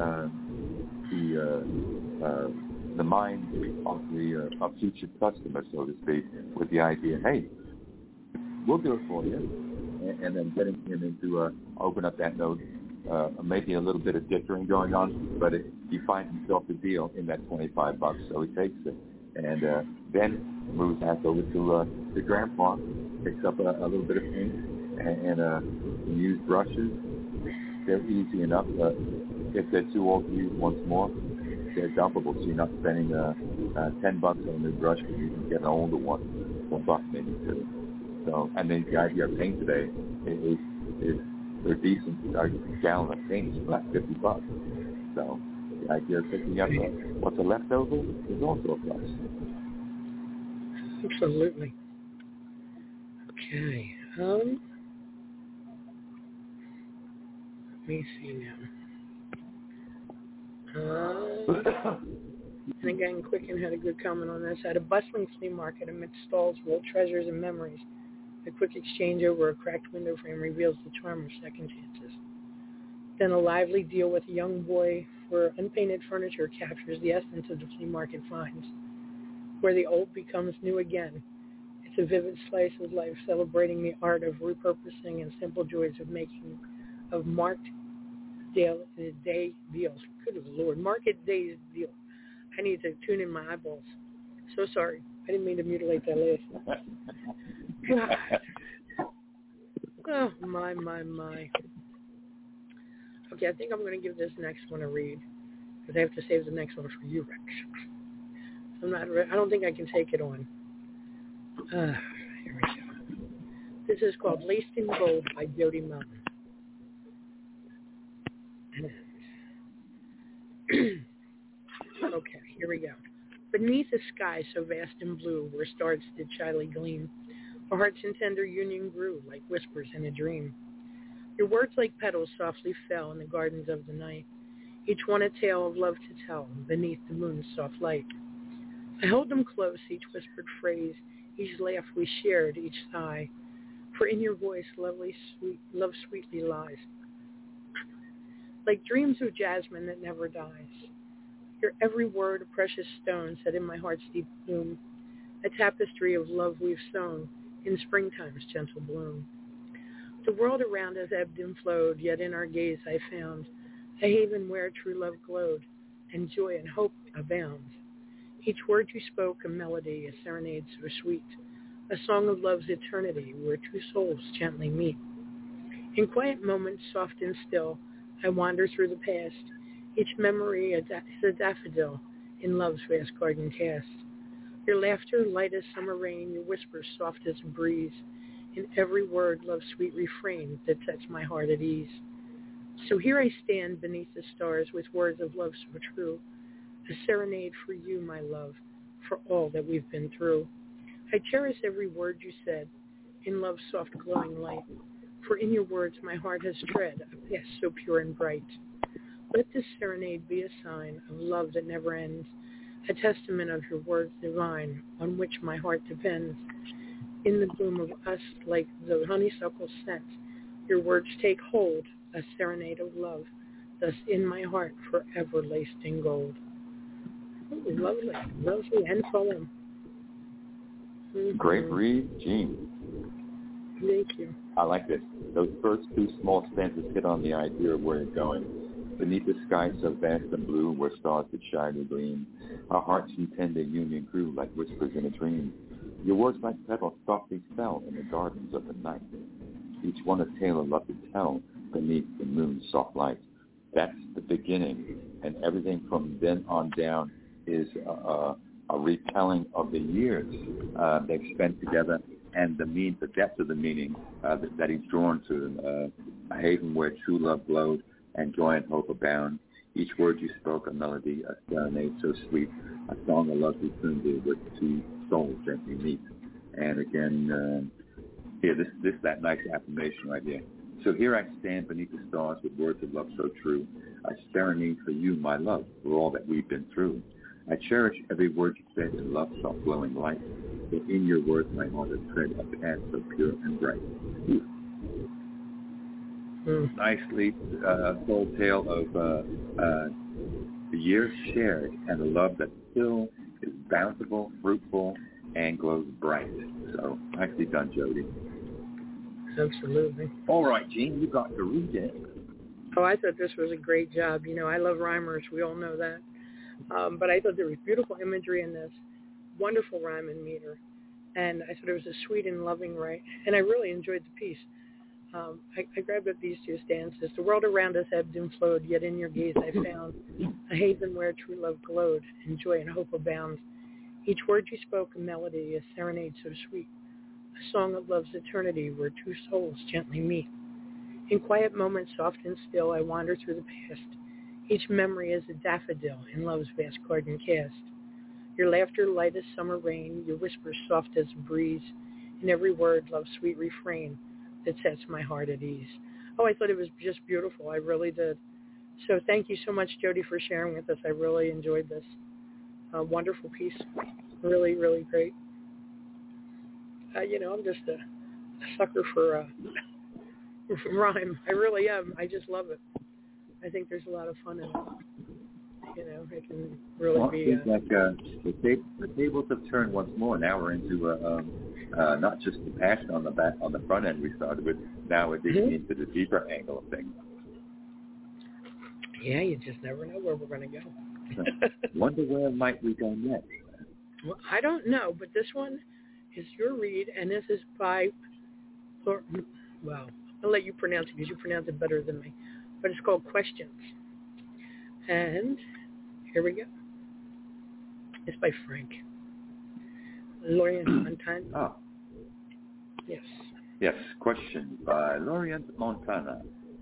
Speaker 3: the mind of future customers, so to speak, with the idea, hey, we'll do it for you, and then getting him into open up that note. Maybe a little bit of dickering going on, but he finds himself a deal in that $25, so he takes it, and then moves back over to the grandpa, picks up a little bit of paint and some used brushes. They're easy enough. If they're too old to use once more, they're dumpable, so you're not spending $10 on a new brush, because you can get an older one, $1 maybe too. So, and then the idea of paint today is they're decent. A gallon of paint is about $50. So the idea of picking up what's a leftover is also a plus.
Speaker 2: Absolutely. Okay. Let me see now. And again, Quicken had a good comment on this. At a bustling flea market amidst stalls full of treasures and memories, a quick exchange over a cracked window frame reveals the charm of second chances. Then a lively deal with a young boy for unpainted furniture captures the essence of the flea market finds, where the old becomes new again. It's a vivid slice of life, celebrating the art of repurposing and simple joys of making, of marked day deals. Good Lord, market days deal. I need to tune in my eyeballs. So sorry. I didn't mean to mutilate that list. God. Oh, my. Okay, I think I'm going to give this next one a read. because I have to save the next one for you, Rex. I don't think I can take it on. Here we go. This is called Laced in Gold by Jody Mountain. Okay, here we go. Beneath a sky so vast and blue, where stars did shyly gleam, our hearts in tender union grew, like whispers in a dream. Your words like petals softly fell in the gardens of the night, each one a tale of love to tell, beneath the moon's soft light. I held them close, each whispered phrase, each laugh we shared, each sigh, for in your voice love sweetly lies, like dreams of jasmine that never dies. Your every word a precious stone set in my heart's deep bloom, a tapestry of love we've sown in springtime's gentle bloom. The world around us ebbed and flowed, yet in our gaze I found a haven where true love glowed, and joy and hope abound. Each word you spoke a melody, a serenade so sweet, a song of love's eternity where two souls gently meet. In quiet moments, soft and still, I wander through the past, each memory is a daffodil in love's vast garden cast. Your laughter light as summer rain, your whispers soft as a breeze, in every word love's sweet refrain that sets my heart at ease. So here I stand beneath the stars with words of love so true, a serenade for you, my love, for all that we've been through. I cherish every word you said in love's soft glowing light, for in your words my heart has tread a path so pure and bright. Let this serenade be a sign of love that never ends, a testament of your words divine on which my heart depends. In the bloom of us like the honeysuckle scent, your words take hold, a serenade of love, thus in my heart forever laced in gold. Ooh, lovely, lovely end poem. Mm-hmm.
Speaker 3: Great read, Jean.
Speaker 2: Thank you.
Speaker 3: I like this. Those first two small stanzas hit on the idea of where it's going. Beneath the sky so vast and blue, where stars did shyly gleam, our hearts in tender union grew like whispers in a dream. Your words like petals softly fell in the gardens of the night, each one a tale of love to tell beneath the moon's soft light. That's the beginning, and everything from then on down is a retelling of the years they've spent together and the depth of the meaning that he's drawn to. A haven where true love glowed and joy and hope abound. Each word you spoke a melody, a serenade so sweet, a song of love we soon do with two souls gently meet. And again, that nice affirmation right here. So here I stand beneath the stars with words of love so true, a serenade for you, my love, for all that we've been through. I cherish every word you said in love's soft glowing light, for in your words my heart has tread a path so pure and bright. Nicely told tale of the years shared and the love that still is bountiful, fruitful, and glows bright. So nicely done, Jody.
Speaker 2: Absolutely.
Speaker 3: All right, Jean, you got to read it.
Speaker 2: Oh, I thought this was a great job. You know, I love rhymers. We all know that. But I thought there was beautiful imagery in this, wonderful rhyme and meter, and I thought it was a sweet and loving write, and I really enjoyed the piece. I grabbed up these two stanzas. The world around us ebbed and flowed, yet in your gaze I found a haven where true love glowed, and joy and hope abound. Each word you spoke a melody, a serenade so sweet, a song of love's eternity where two souls gently meet. In quiet moments, soft and still, I wander through the past. Each memory is a daffodil in love's vast garden cast. Your laughter light as summer rain, your whispers soft as a breeze, in every word love's sweet refrain that sets my heart at ease. Oh, I thought it was just beautiful. I really did. So thank you so much, Jody, for sharing with us. I really enjoyed this. Wonderful piece. Really, really great. I'm just a sucker for rhyme. I really am. I just love it. I think there's a lot of fun in it. You know, it can really be.
Speaker 3: It's like the tables have turned once more. Now we're into not just the passion on the front end we started with. Now we're digging into the deeper angle of things.
Speaker 2: Yeah, you just never know where we're going to go.
Speaker 3: Wonder where might we go next?
Speaker 2: Well, I don't know, but this one is your read, and this is by. Well, I'll let you pronounce it because you pronounce it better than me. But it's called Questions. And Here we go. It's by Frank. Lorient Montana.
Speaker 3: Oh.
Speaker 2: Yes.
Speaker 3: Yes, question by Lorient Montana.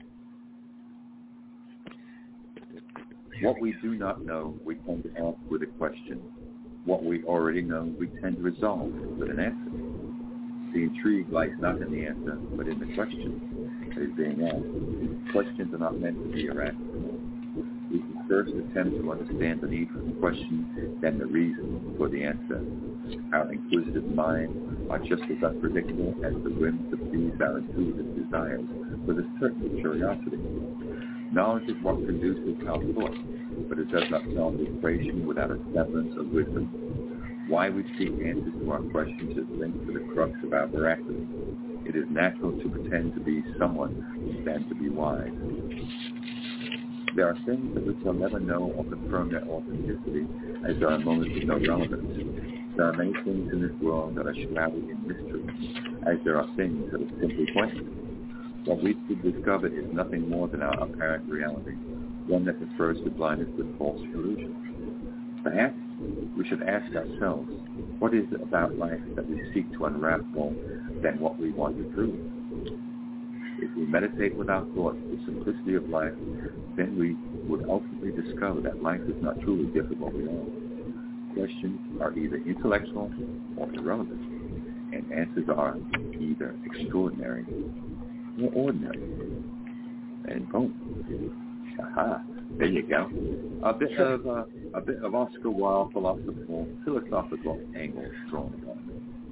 Speaker 3: What we do not know, we tend to ask with a question. What we already know, we tend to resolve with an answer. The intrigue lies not in the answer, but in the question that is being asked. Questions are not meant to be irrational. We can first attempt to understand the need for the question, then the reason for the answer. Our inquisitive minds are just as unpredictable as the whims to please our intuitive desires with a certain curiosity. Knowledge is what conduces our thought, but it does not solve the equation without a semblance of wisdom. Why we seek answers to our questions is linked to the crux of our veracity. It is natural to pretend to be someone than to be wise. There are things that we shall never know or confirm their authenticity, as there are moments of no relevance. There are many things in this world that are shrouded in mystery, as there are things that are simply pointless. What we discover is nothing more than our apparent reality, one that prefers to blind us with false illusions. Perhaps we should ask ourselves, what is it about life that we seek to unravel than what we want to prove? If we meditate with our thoughts the simplicity of life, then we would ultimately discover that life is not truly difficult at all. Questions are either intellectual or irrelevant, and answers are either extraordinary or ordinary. And boom. Aha. There you go. A bit of Oscar Wilde philosophical angle thrown upon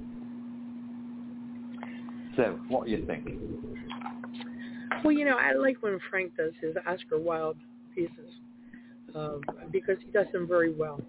Speaker 3: it. So, what do you think?
Speaker 2: Well, I like when Frank does his Oscar Wilde pieces because he does them very well.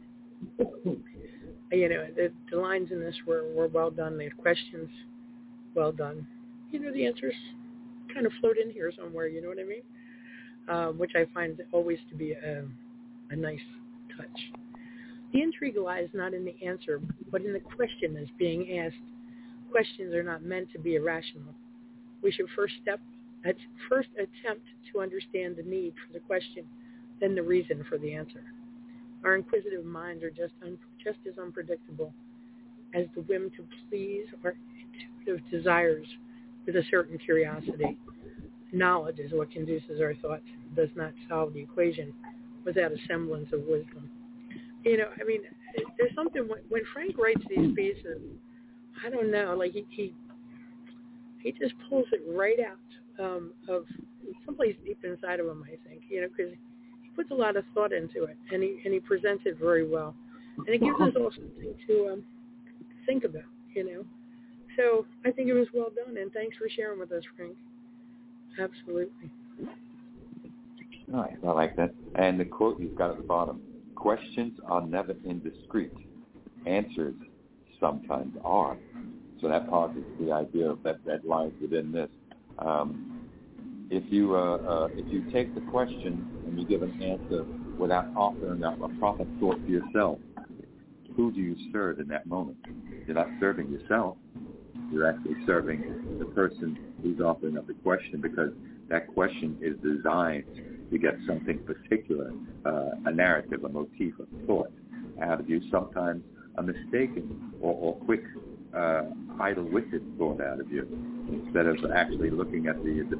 Speaker 2: The lines in this were well done. They had questions well done. The answers kind of float in here somewhere, you know what I mean? Which I find always to be a nice touch. The intrigue lies not in the answer, but in the question that's being asked. Questions are not meant to be irrational. We should first attempt to understand the need for the question, then the reason for the answer. Our inquisitive minds are just as unpredictable as the whim to please our intuitive desires with a certain curiosity. Knowledge is what conduces our thoughts, does not solve the equation without a semblance of wisdom. There's something, when Frank writes these pieces, I don't know, like he just pulls it right out of someplace deep inside of him, I think, because he puts a lot of thought into it, and he presents it very well. And it gives us all something to think about, So I think it was well done, and thanks for sharing with us, Frank. Absolutely.
Speaker 3: All right, I like that. And the quote you've got at the bottom, questions are never indiscreet. Answers sometimes are. So that posits the idea of that lies within this. If you take the question and you give an answer without offering up a proper thought to yourself, who do you serve in that moment? You're not serving yourself. You're actually serving the person who's offering up the question, because that question is designed to get something particular, a narrative, a motif, a thought out of you, sometimes a mistaken or quick, idle-witted thought out of you, instead of actually looking at the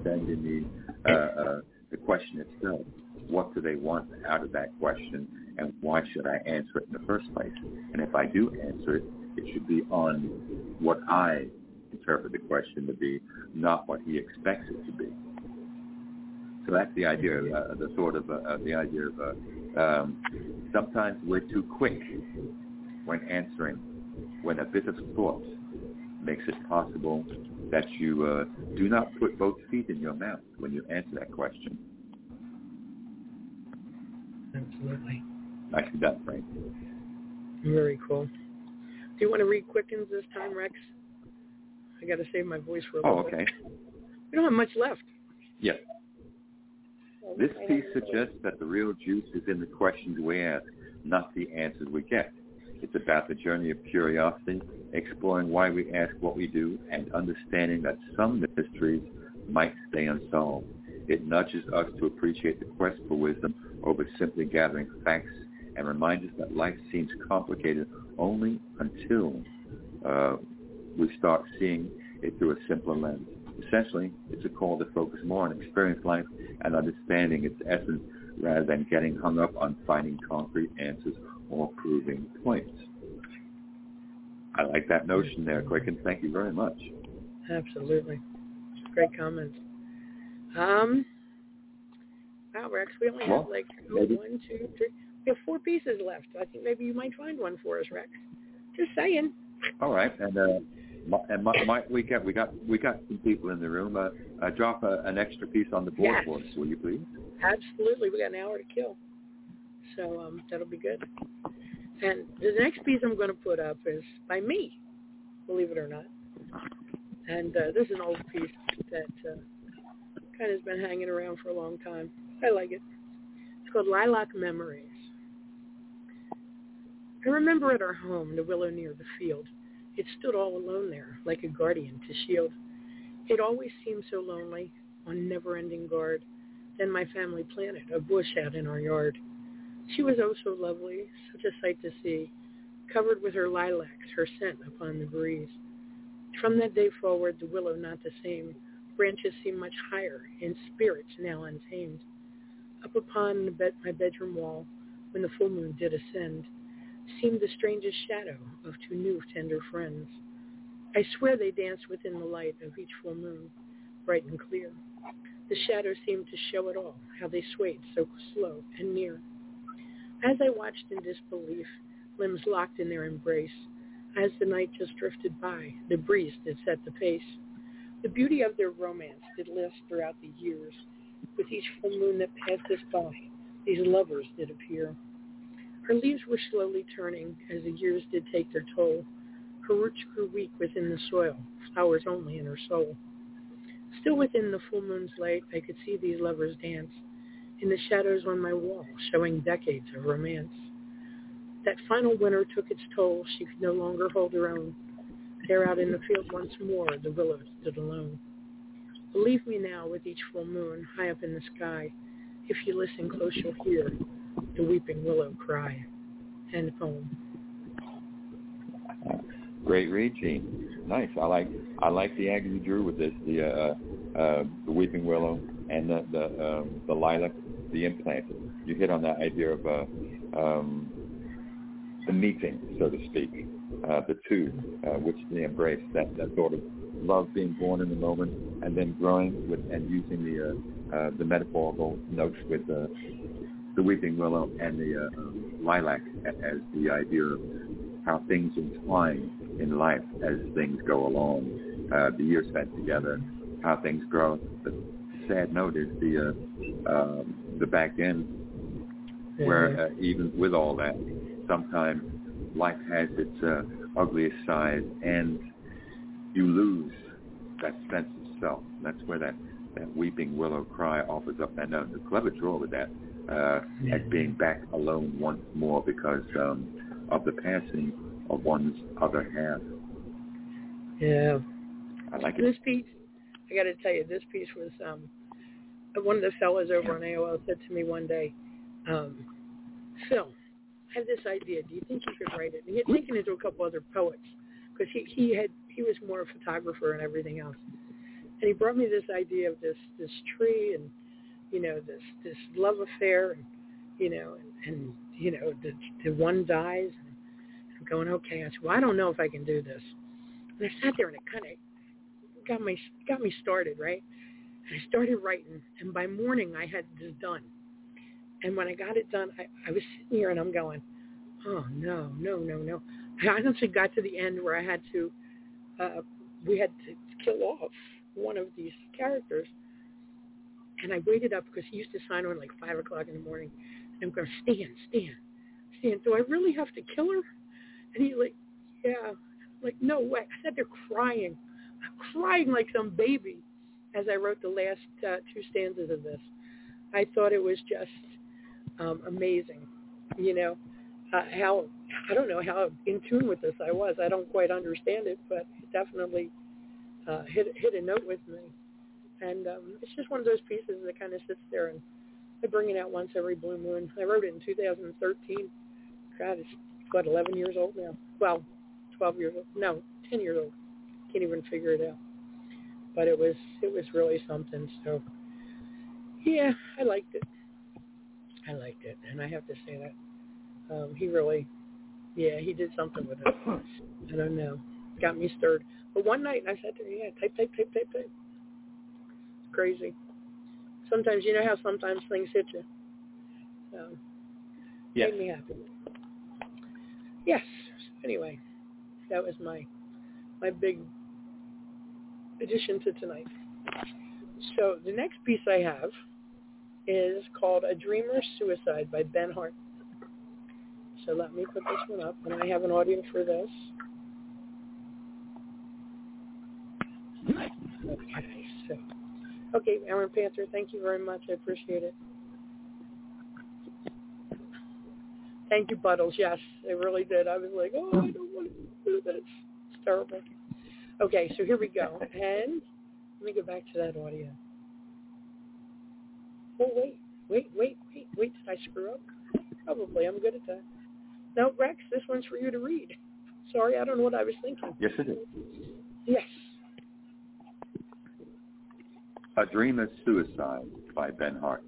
Speaker 3: question itself. What do they want out of that question, and why should I answer it in the first place? And if I do answer it, it should be on what I interpret the question to be, not what he expects it to be. So that's the idea, the idea of sometimes we're too quick when answering, when a bit of thought makes it possible that you do not put both feet in your mouth when you answer that question.
Speaker 2: Absolutely.
Speaker 3: Nicely done, Frank.
Speaker 2: Very cool. Do you want to read Quickens this time, Rex? I got to save my voice for a little bit.
Speaker 3: Okay.
Speaker 2: We don't have much left.
Speaker 3: Yes. This piece suggests that the real juice is in the questions we ask, not the answers we get. It's about the journey of curiosity, exploring why we ask what we do, and understanding that some mysteries might stay unsolved. It nudges us to appreciate the quest for wisdom over simply gathering facts and remind us that life seems complicated only until we start seeing it through a simpler lens. Essentially, it's a call to focus more on experienced life and understanding its essence rather than getting hung up on finding concrete answers or proving points. I like that notion there, Quicken. Thank you very much.
Speaker 2: Absolutely. Great comments. Wow, Rex, we only have like 1, 2, 3. We have 4 pieces left. I think maybe you might find one for us, Rex. Just saying.
Speaker 3: All right, and Mike, we got some people in the room. Drop an extra piece on the board for us, will you please?
Speaker 2: Absolutely. We got an hour to kill, so that'll be good. And the next piece I'm going to put up is by me, believe it or not. And this is an old piece that kind of has been hanging around for a long time. I like it. It's called Lilac Memories. I remember at our home, the willow near the field, it stood all alone there, like a guardian to shield. It always seemed so lonely, on never-ending guard. Then my family planted a bush out in our yard. She was oh so lovely, such a sight to see, covered with her lilacs, her scent upon the breeze. From that day forward, the willow not the same. Branches seemed much higher, in spirits now untamed. Up upon my bedroom wall, when the full moon did ascend, seemed the strangest shadow of 2 new tender friends. I swear they danced within the light of each full moon, bright and clear. The shadows seemed to show it all, how they swayed so slow and near. As I watched in disbelief, limbs locked in their embrace, as the night just drifted by, the breeze did set the pace. The beauty of their romance did last throughout the years. With each full moon that passed us by, these lovers did appear. Her leaves were slowly turning as the years did take their toll. Her roots grew weak within the soil, flowers only in her soul. Still within the full moon's light, I could see these lovers dance, in the shadows on my wall, showing decades of romance. That final winter took its toll. She could no longer hold her own. There out in the field once more, the willow stood alone. Believe me now, with each full moon, high up in the sky, if you listen close, you'll hear the weeping willow cry. End poem.
Speaker 3: Great read, Gene. Nice. I like the angle you drew with this. The weeping willow and the lilac, the implanted. You hit on that idea of the meeting, so to speak, the two, which they embrace. That sort of love being born in the moment and then growing with and using the metaphorical notes with the weeping willow and the lilac as the idea of how things entwine in life as things go along, the years spent together, how things grow. The sad note is the back end, where even with all that, sometimes life has its ugliest side, and you lose that sense of self. That's where that weeping willow cry offers up that note. A clever draw with that, as being back alone once more because of the passing of one's other half.
Speaker 2: Yeah.
Speaker 3: I like it.
Speaker 2: This piece, I got to tell you, this piece was one of the fellas over on AOL said to me one day, Phil, I have this idea. Do you think you could write it? And he had taken it to a couple other poets because he was more a photographer and everything else. And he brought me this idea of this tree and, this love affair and, the one dies. And I'm going, okay. I said, well, I don't know if I can do this. And I sat there and it kind of got me started, right? And I started writing. And by morning I had this done. And when I got it done, I was sitting here and I'm going, oh, no. I honestly got to the end where I had to, we had to kill off one of these characters. And I waited up because he used to sign on like 5 o'clock in the morning. And I'm going, Stan, do I really have to kill her? And he's like, yeah. I'm like, no way. I sat there crying like some baby as I wrote the last 2 stanzas of this. I thought it was just amazing, how, I don't know how in tune with this I was. I don't quite understand it, but it definitely hit a note with me. And it's just one of those pieces that kind of sits there, and I bring it out once every blue moon. I wrote it in 2013, God, it's, what, 11 years old now? Well, 12 years old. No, 10 years old. Can't even figure it out. But it was really something. So, yeah, I liked it. And I have to say that. He really, he did something with it. I don't know. Got me stirred. But one night, I sat there, type. It's crazy. Sometimes, you know how sometimes things hit you. So,
Speaker 3: Yes.
Speaker 2: made me happy. Yes. Anyway, that was my big addition to tonight. So the next piece I have is called A Dreamer's Suicide by Ben Hart. So let me put this one up, and I have an audio for this. Okay, Aaron Panther, thank you very much. I appreciate it. Thank you, Buttles. Yes, it really did. I was like, oh, I don't want to do this. It's terrible. Okay, so here we go. And let me go back to that audio. Oh, wait. Did I screw up? Probably. I'm good at that. No, Rex, this one's for you to read. Sorry, I don't know what I was thinking.
Speaker 3: Yes, it is.
Speaker 2: Yes.
Speaker 3: A Dreamer's Suicide by Ben Hart.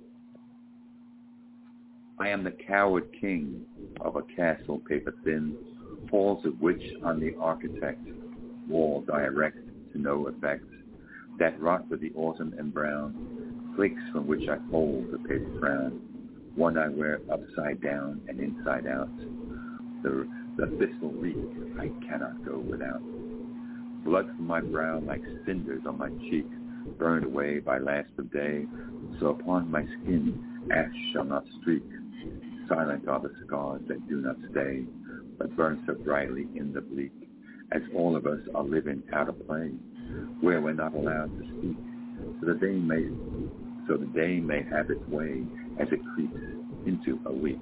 Speaker 3: I am the coward king of a castle paper thin, halls of which on the architect, walls I erect to no effect, that rot with the autumn and brown, flakes from which I fold the paper crown, one I wear upside down and inside out, the thistle wreath I cannot go without. Blood from my brow like cinders on my cheek, burned away by last of day, so upon my skin ash shall not streak. Silent are the scars that do not stay, but burn so brightly in the bleak, as all of us are living out of play, where we're not allowed to speak, so the day may have its way as it creeps into a week.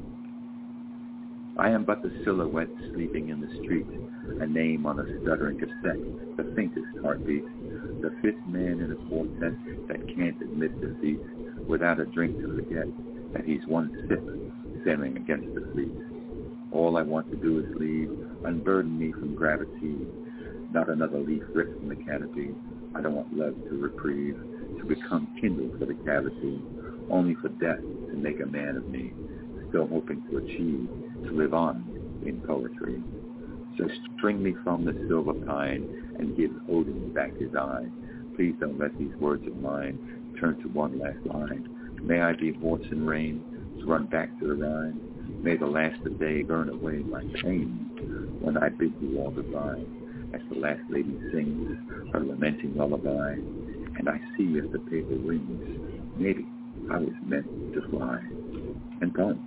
Speaker 3: I am but the silhouette sleeping in the street, a name on a stuttering cassette, the faintest heartbeat, the fifth man in a quartet that can't admit defeat without a drink to forget that he's one sip sailing against the fleet. All I want to do is leave, unburden me from gravity, not another leaf ripped from the canopy. I don't want love to reprieve, to become kindled for the cavity, only for death to make a man of me, still hoping to achieve, to live on in poetry. So string me from the silver pine and give Odin back his eye. Please don't let these words of mine turn to one last line. May I be horse and rein to run back to the Rhine. May the last of day burn away my pain when I bid you all goodbye, as the last lady sings her lamenting lullaby, and I see as the paper rings, maybe I was meant to fly. And done.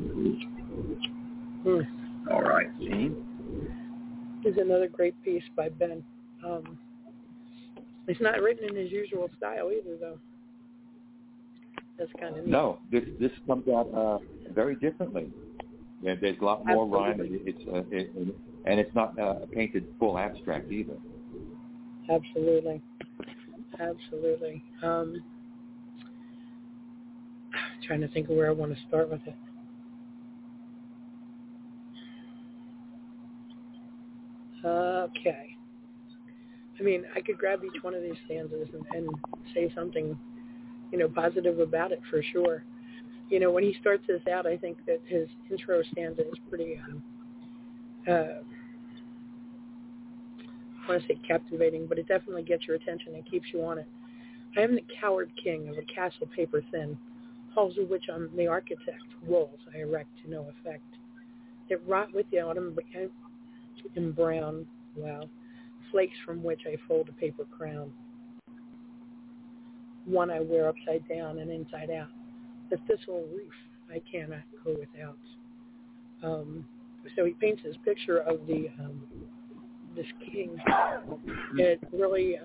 Speaker 3: All right, Gene.
Speaker 2: Here's another great piece by Ben. It's not written in his usual style either, though. That's kind of neat.
Speaker 3: No, this comes out very differently. There's a lot more rhyme, and it's not painted full abstract either.
Speaker 2: Absolutely. Trying to think of where I want to start with it. Okay. I mean, I could grab each one of these stanzas and say something, positive about it for sure. When he starts this out, I think that his intro stanza is pretty, I want to say captivating, but it definitely gets your attention and keeps you on it. I am the coward king of a castle paper thin, halls of which I'm the architect, walls I erect to no effect. That rot with the autumn and brown, flakes from which I fold a paper crown. One I wear upside down and inside out. The thistle wreath I cannot go without. So he paints this picture of this king. It really,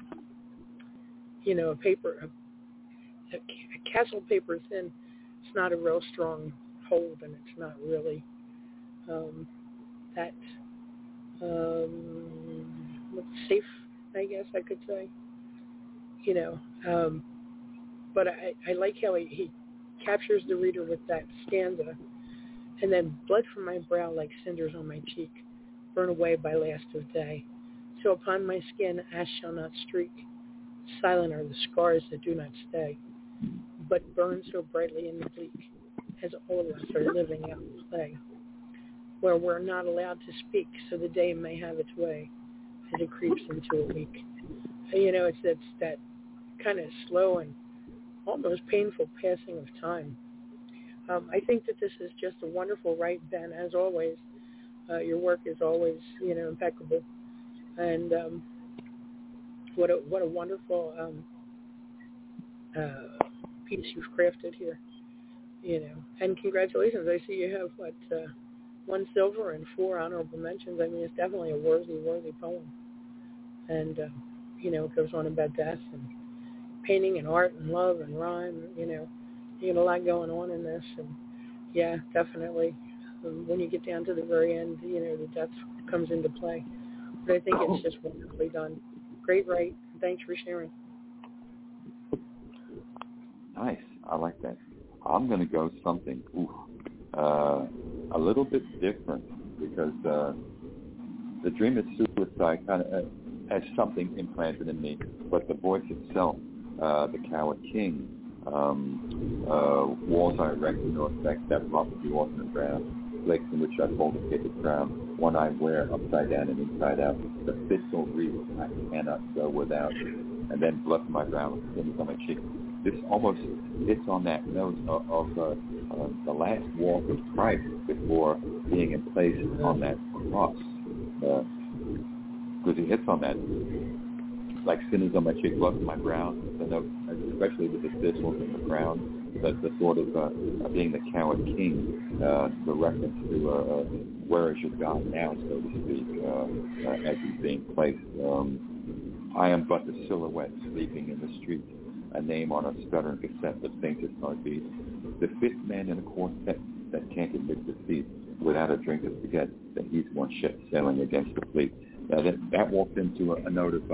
Speaker 2: a castle paper thin. It's not a real strong hold, and it's not really that safe, I guess I could say. But I like how he captures the reader with that stanza, And then blood from my brow like cinders on my cheek, burn away by last of day. So upon my skin ash shall not streak. Silent are the scars that do not stay, but burn so brightly in the bleak, as all of us are living out in play, where we're not allowed to speak, so the day may have its way as it creeps into a week. It's that kind of slow and almost painful passing of time. I think that this is just a wonderful write, Ben, as always. Your work is always, impeccable. And what a wonderful piece you've crafted here. And congratulations. I see you have, 1 silver and 4 honorable mentions. I mean, it's definitely a worthy poem. And, it goes on about death and painting and art and love and rhyme. You got a lot going on in this. And, yeah, definitely. When you get down to the very end, the death comes into play. But I think it's just wonderfully done. Great write. Thanks for sharing.
Speaker 3: Nice. I like that. I'm going to go something a little bit different because the dream of suicide kind of has something implanted in me, but the voice itself, the Coward King, walls I erect in no effect, that property walls in the ground, legs in which I fold a paper crown, one I wear upside down and inside out, the fiscal wreath I cannot go without, and then blood from my brow, skin on my cheek. This almost hits on that note of the last walk of Christ before being in place on that cross. Because he hits on that, like sinners on my cheek, blood from my brow, the note, especially with the thistles in the crown, the sort of being the Coward King, the reference to where is your God now, so to speak, as he's being placed. I am but the silhouette sleeping in the street, a name on a stuttering cassette that faintest heartbeat, the fifth man in a quartet that can't admit defeat without a drink to forget that he's one ship sailing against the fleet. That walked into a note of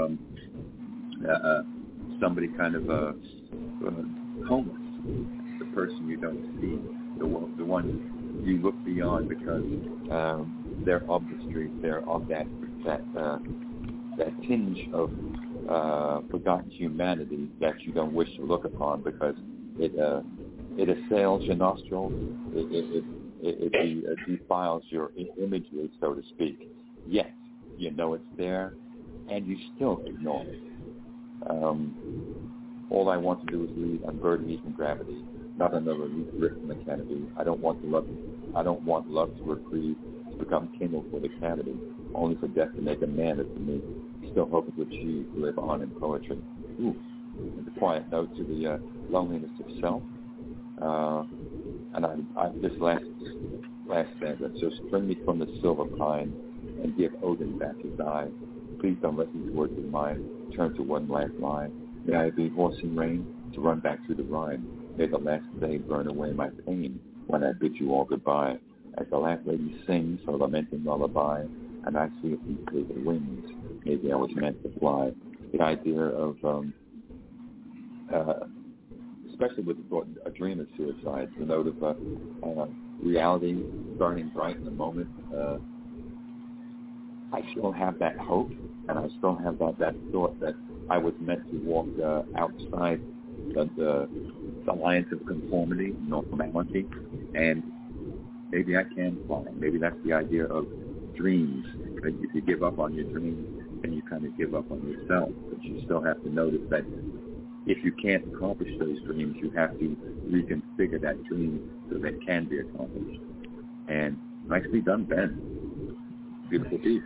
Speaker 3: somebody kind of homeless, the person you don't see, the one you look beyond because they're of the street, they're of that tinge of forgotten humanity that you don't wish to look upon because it assails your nostrils, it defiles your imagery, so to speak. Yes, you know it's there, and you still ignore it. All I want to do is leave, unburden me from gravity, not another rift in the canopy. I don't want love to reprieve, to become kindled for the cavity, only for death to make a man of me, still hoping to achieve, to live on in poetry. Ooh, and a quiet note to the loneliness of self. And I this last stanza, so spring me from the silver pine and give Odin back his eye. Please don't let these words of mine turn to one last line. May I be horse and rein to run back through the rhyme. May the last day burn away my pain when I bid you all goodbye. As the last lady sings her lamenting lullaby, and I see it through the wings. Maybe I was meant to fly. The idea of, especially with the thought, a dream of suicide, the note of reality burning bright in the moment. I still have that hope, and I still have that thought that I was meant to walk outside the lines of conformity, normality, and maybe I can fly. Maybe that's the idea of dreams. If you give up on your dreams, then you kind of give up on yourself. But you still have to notice that if you can't accomplish those dreams, you have to reconfigure that dream so that it can be accomplished. And nicely done, Ben. Beautiful piece.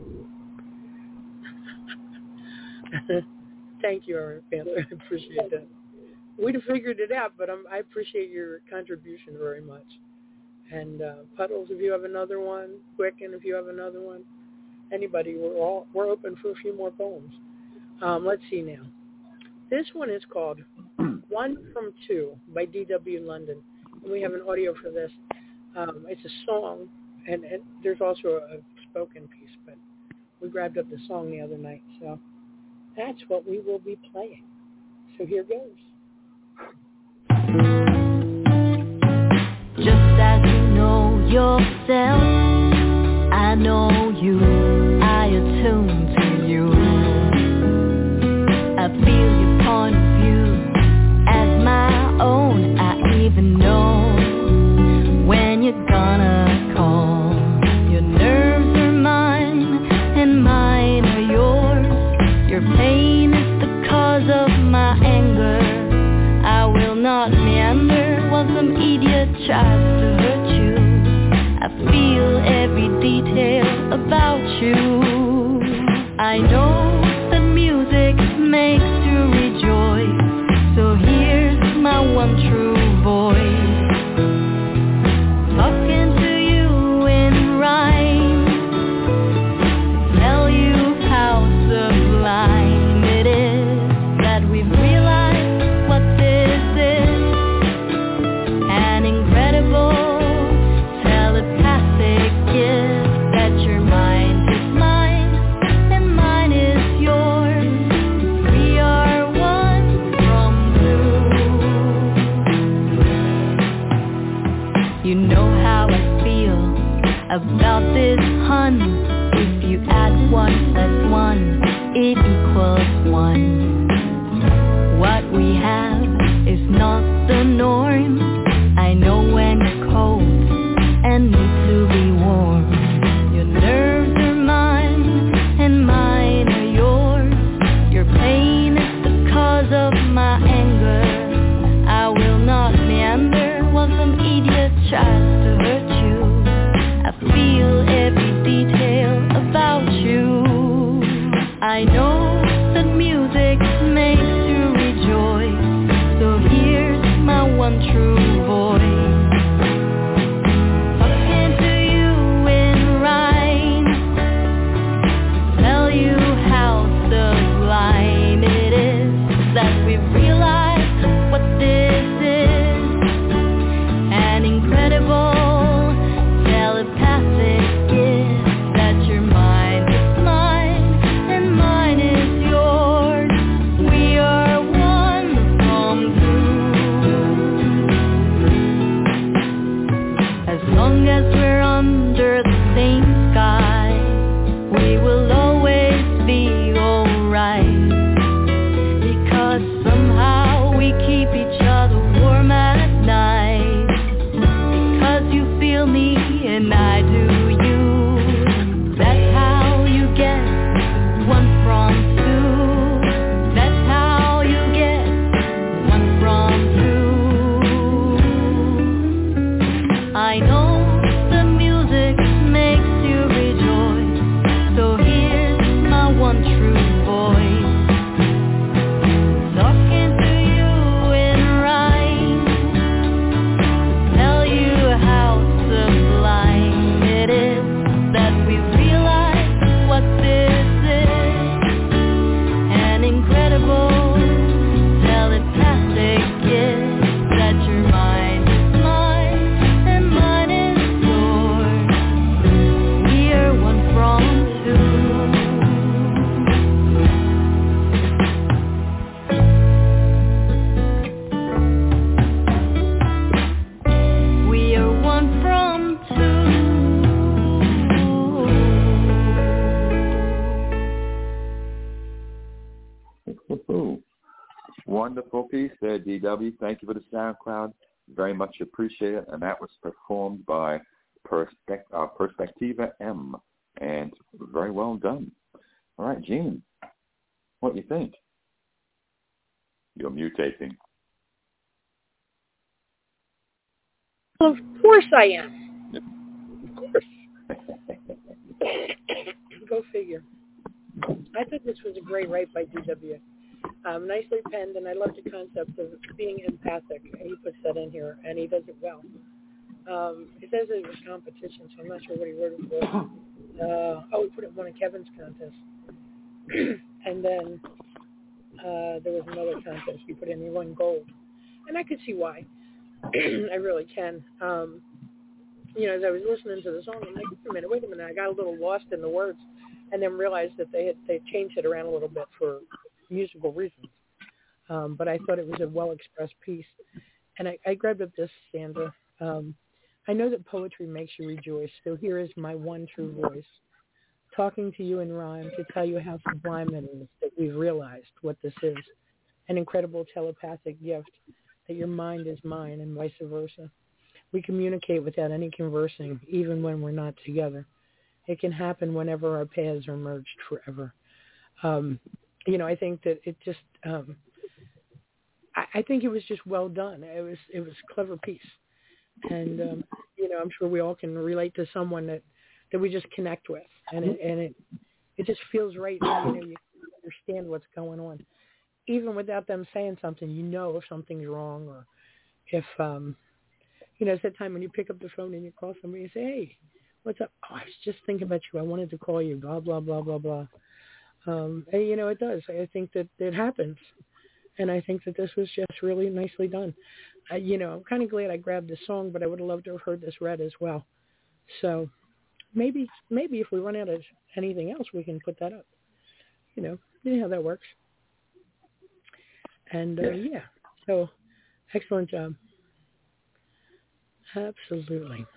Speaker 2: Thank you, Aaron Panther. I appreciate that. We'd have figured it out, but I appreciate your contribution very much. And Puddles, if you have another one, Quicken, if you have another one, anybody, we're open for a few more poems. Let's see now. This one is called One from Two by D.W. London, and we have an audio for this. It's a song, and there's also a spoken piece, but we grabbed up the song the other night, so that's what we will be playing. So here goes.
Speaker 7: Just as you know yourself. I know you, I attune to you. I feel your point of view as my own. I even know when you're gonna call. Your nerves are mine and mine are yours. Your pain is the cause of my anger. I will not meander while some idiot tries to hurt you. I feel every detail about you. I know that music makes you rejoice, so here's my one true voice, talking to you in rhyme, tell you how sublime it is that we've realized what this is, an incredible telepathic gift that your mind is mine and mine is yours. We are one from two. You know how I feel about this, hun. If you add 1 + 1, it equals 1. What we have is not the norm. I know when you're cold and need to be warm. Your nerves are mine and mine are yours. Your pain is the cause of my anger. I will not meander while some idiot tries to hurt you. I feel every detail about you. I know that music makes you rejoice, so here's my one true voice, talking to you in rhyme, tell you how sublime it is that we've realized what this is, an incredible telepathic gift that your mind is mine and mine is yours. We are one from two. As long as we're under the same sky, we will always be alright, because somehow we keep each other warm at night, because you feel me and I do you. That's how you get 1 from 2. That's how you get 1 from 2. I know the music makes you rejoice, so here's my one true voice, talking to you in rhyme, tell you how sublime it is that we realize what this is, an incredible telepathic gift that your mind is mine and mine is yours. We are one from two. We are one from
Speaker 3: Woo-hoo. Wonderful piece there, DW. Thank you for the SoundCloud. Very much appreciate it. And that was performed by Perspectiva M. And very well done. All right, Gene, what do you think? You're mutating.
Speaker 2: Of course I am. Of course. Go figure. I thought this was a great write by DW. Nicely penned, and I love the concept of being empathic. He puts that in here, and he does it well. It says it was competition, so I'm not sure what he wrote it for. We put it in one of Kevin's contests. And then there was another contest. He put in, he won gold. And I could see why. I really can. As I was listening to the song, I'm like, wait a minute. I got a little lost in the words, and then realized that they changed it around a little bit for musical reasons. But I thought it was a well-expressed piece. And I grabbed up this stanza. I know that poetry makes you rejoice, so here is my one true voice, talking to you in rhyme to tell you how sublime it is that we've realized what this is, an incredible telepathic gift, that your mind is mine and vice versa. We communicate without any conversing, even when we're not together. It can happen whenever our paths are merged forever. I think that it just, I think it was just well done. It was a clever piece. And, I'm sure we all can relate to someone that we just connect with. And it just feels right. And, you understand what's going on. Even without them saying something, if something's wrong, or if, it's that time when you pick up the phone and you call somebody and say, hey, what's up? Oh, I was just thinking about you. I wanted to call you, blah, blah, blah, blah, blah. And, it does. I think that it happens. And I think that this was just really nicely done. I'm kind of glad I grabbed this song, but I would have loved to have heard this read as well. So maybe if we run out of anything else, we can put that up. You know how that works. And, so excellent job. Absolutely.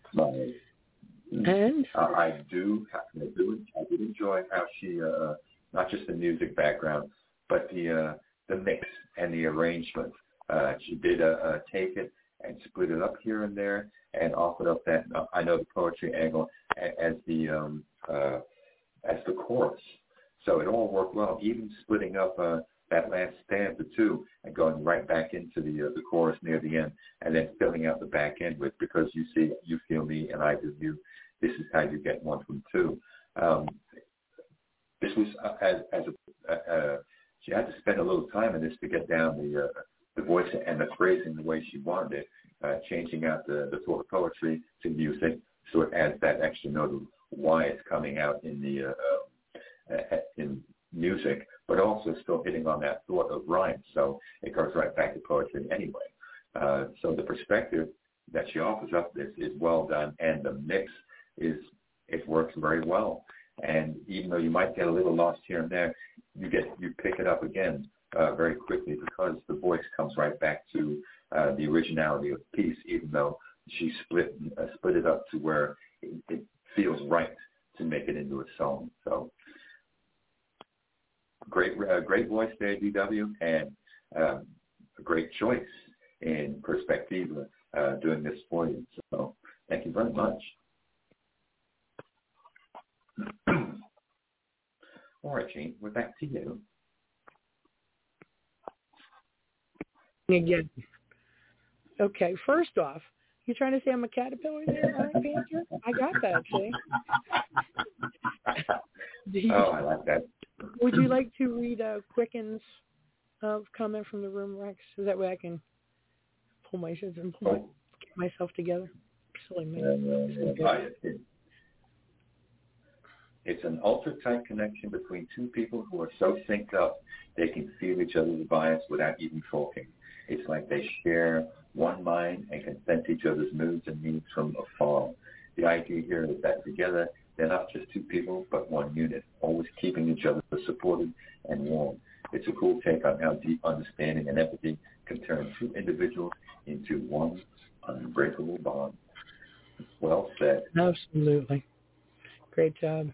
Speaker 2: And
Speaker 3: I did enjoy how she, not just the music background, but the mix and the arrangement. She did take it and split it up here and there, and offered up that I know the poetry angle as the chorus. So it all worked well. Even splitting up that last stanza too, and going right back into the chorus near the end, and then filling out the back end with because you see, you feel me, and I do you. This is how you get one from two. This was she had to spend a little time in this to get down the voice and the phrasing the way she wanted it, changing out the poetry to music, so it adds that extra note of why it's coming out in the in music, but also still hitting on that thought of rhyme. So it goes right back to poetry anyway. So the perspective that she offers up this is well done, and the mix it works very well. And even though you might get a little lost here and there, you pick it up again very quickly because the voice comes right back to the originality of the piece, even though she split it up to where it feels right to make it into a song. So great voice there, DW, and a great choice in Perspectiva doing this for you. So thank you very much. All right, Gene, we're back to you.
Speaker 2: Again. Okay, first off, you trying to say I'm a caterpillar there, Iron Panther? I got that, see?
Speaker 3: I like that.
Speaker 2: Would you like to read Quicken's comment from the room, Rex? So that way I can get myself together. Silly man.
Speaker 3: It's an ultra-tight connection between two people who are so synced up they can feel each other's vibes without even talking. It's like they share one mind and can sense each other's moods and needs from afar. The idea here is that together they're not just two people, but one unit, always keeping each other supported and warm. It's a cool take on how deep understanding and empathy can turn two individuals into one unbreakable bond. Well said.
Speaker 2: Absolutely. Great job.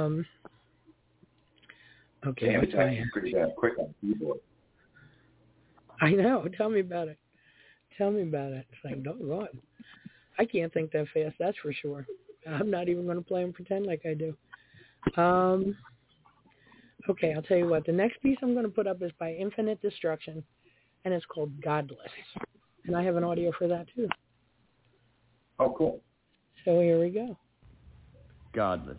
Speaker 2: Okay.
Speaker 3: Yeah, it's pretty damn quick on keyboard.
Speaker 2: I know. Tell me about it. It's like, doggone. I can't think that fast, that's for sure. I'm not even going to play and pretend like I do. Okay, I'll tell you what. The next piece I'm going to put up is by Infinite Destruction, and it's called Godless. And I have an audio for that, too.
Speaker 3: Oh, cool.
Speaker 2: So here we go.
Speaker 8: Godless.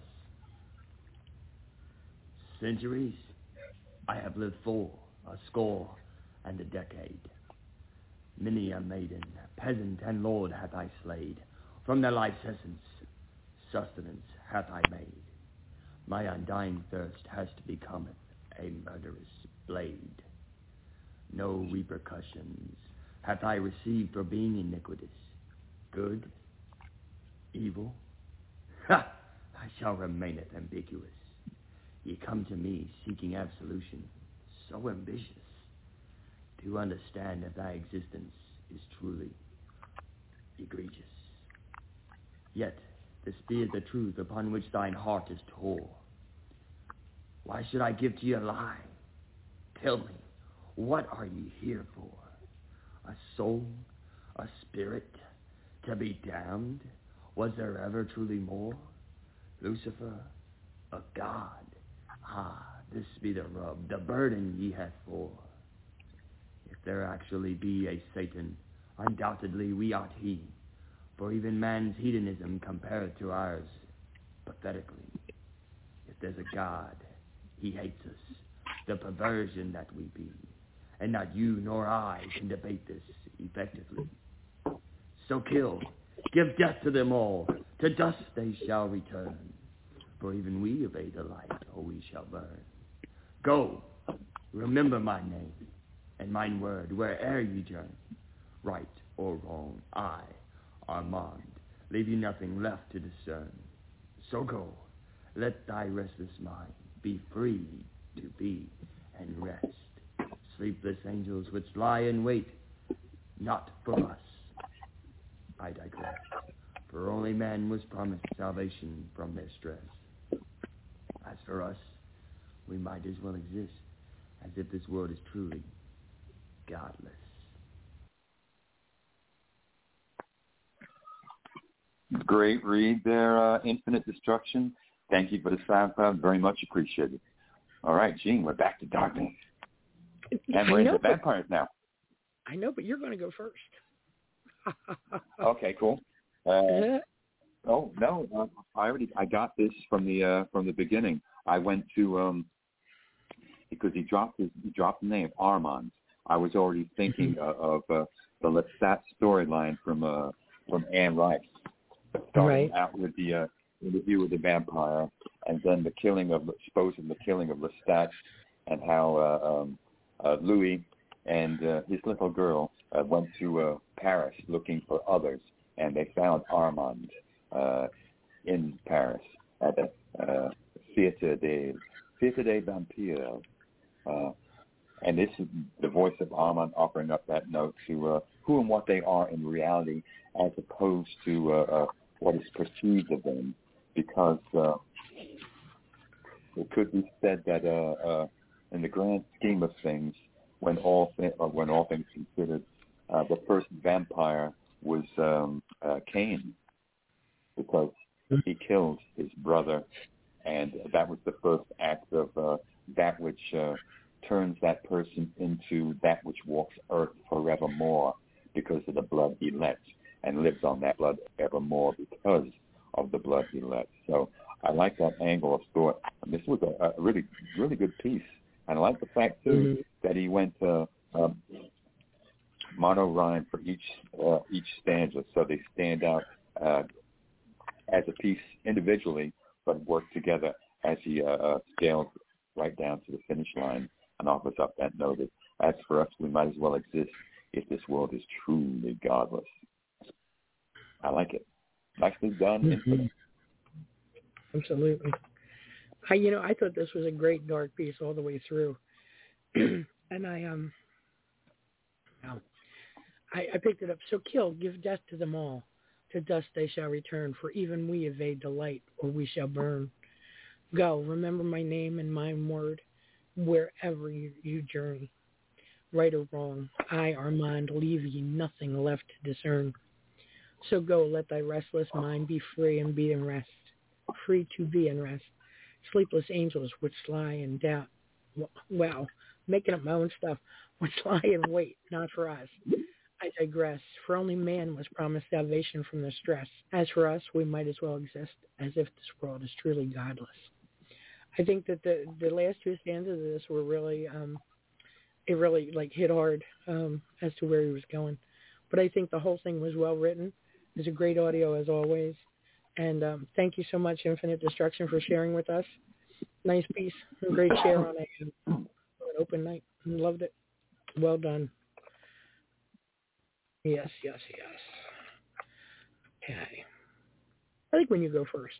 Speaker 8: Centuries I have lived for, a score and a decade. Many a maiden, peasant and lord hath I slayed. From their life's essence, sustenance hath I made. My undying thirst has to become a murderous blade. No repercussions hath I received for being iniquitous. Good, evil, I shall remaineth ambiguous. Ye come to me seeking absolution, so ambitious, to understand that thy existence is truly egregious. Yet this be the truth upon which thine heart is tore. Why should I give to you a lie? Tell me, what are ye here for? A soul, a spirit, to be damned? Was there ever truly more? Lucifer, a god. Ah, this be the rub, the burden ye have for. If there actually be a Satan, undoubtedly we ought he, for even man's hedonism compared to ours, pathetically. If there's a God, he hates us, the perversion that we be, and not you nor I can debate this effectively. So kill, give death to them all, to dust they shall return, for even we obey the light, or we shall burn. Go, remember my name, and mine word, where'er ye journey, right or wrong, I, Armand, leave you nothing left to discern. So go, let thy restless mind be free to be and rest. Sleepless angels which lie in wait, not for us. I digress, for only man was promised salvation from their stress. As for us, we might as well exist as if this world is truly godless.
Speaker 3: Great read there, Infinite Destruction. Thank you for the SoundCloud. Very much appreciated. All right, Gene, we're back to darkness. And we're into vampires now.
Speaker 2: I know, but you're going to go first.
Speaker 3: Okay, cool. Oh no, I got this from the beginning. I went to because he dropped the name Armand. I was already thinking of the Lestat storyline from Anne Rice, starting out with the interview with the vampire, and then the killing of Lestat, and how Louis and his little girl went to Paris looking for others, and they found Armand in Paris at the Theatre des Vampires. And this is the voice of Armand offering up that note to who and what they are in reality, as opposed to what is perceived of them, because it could be said that in the grand scheme of things, when all things considered, the first vampire was Cain, because he killed his brother, and that was the first act of that which turns that person into that which walks earth forevermore, because of the blood he lets, and lives on that blood evermore because of the blood he lets. So I like that angle of thought. And this was a really, really good piece. And I like the fact, too, that he went mono rhyme for each stanza, so they stand out as a piece individually, but work together as he scales right down to the finish line and offers up that note. As for us, we might as well exist if this world is truly godless. I like it. Nicely done.
Speaker 2: Mm-hmm. Absolutely. I thought this was a great dark piece all the way through, and I picked it up. So kill, give death to them all. To dust they shall return, for even we evade the light, or we shall burn. Go, remember my name and my word, wherever you journey. Right or wrong, I, Armand, leave ye nothing left to discern. So go, let thy restless mind be free and be in rest, free to be in rest. Sleepless angels which lie in doubt, wow, making up my own stuff, which lie in wait, not for us. I digress, for only man was promised salvation from the stress. As for us, we might as well exist as if this world is truly godless. I think that the last two stanzas of this were really, it really hit hard as to where he was going. But I think the whole thing was well written. It was a great audio as always. And thank you so much, Infinite Destruction, for sharing with us. Nice piece. A great share on an open night. Loved it. Well done. Yes. Okay. I think when you go first.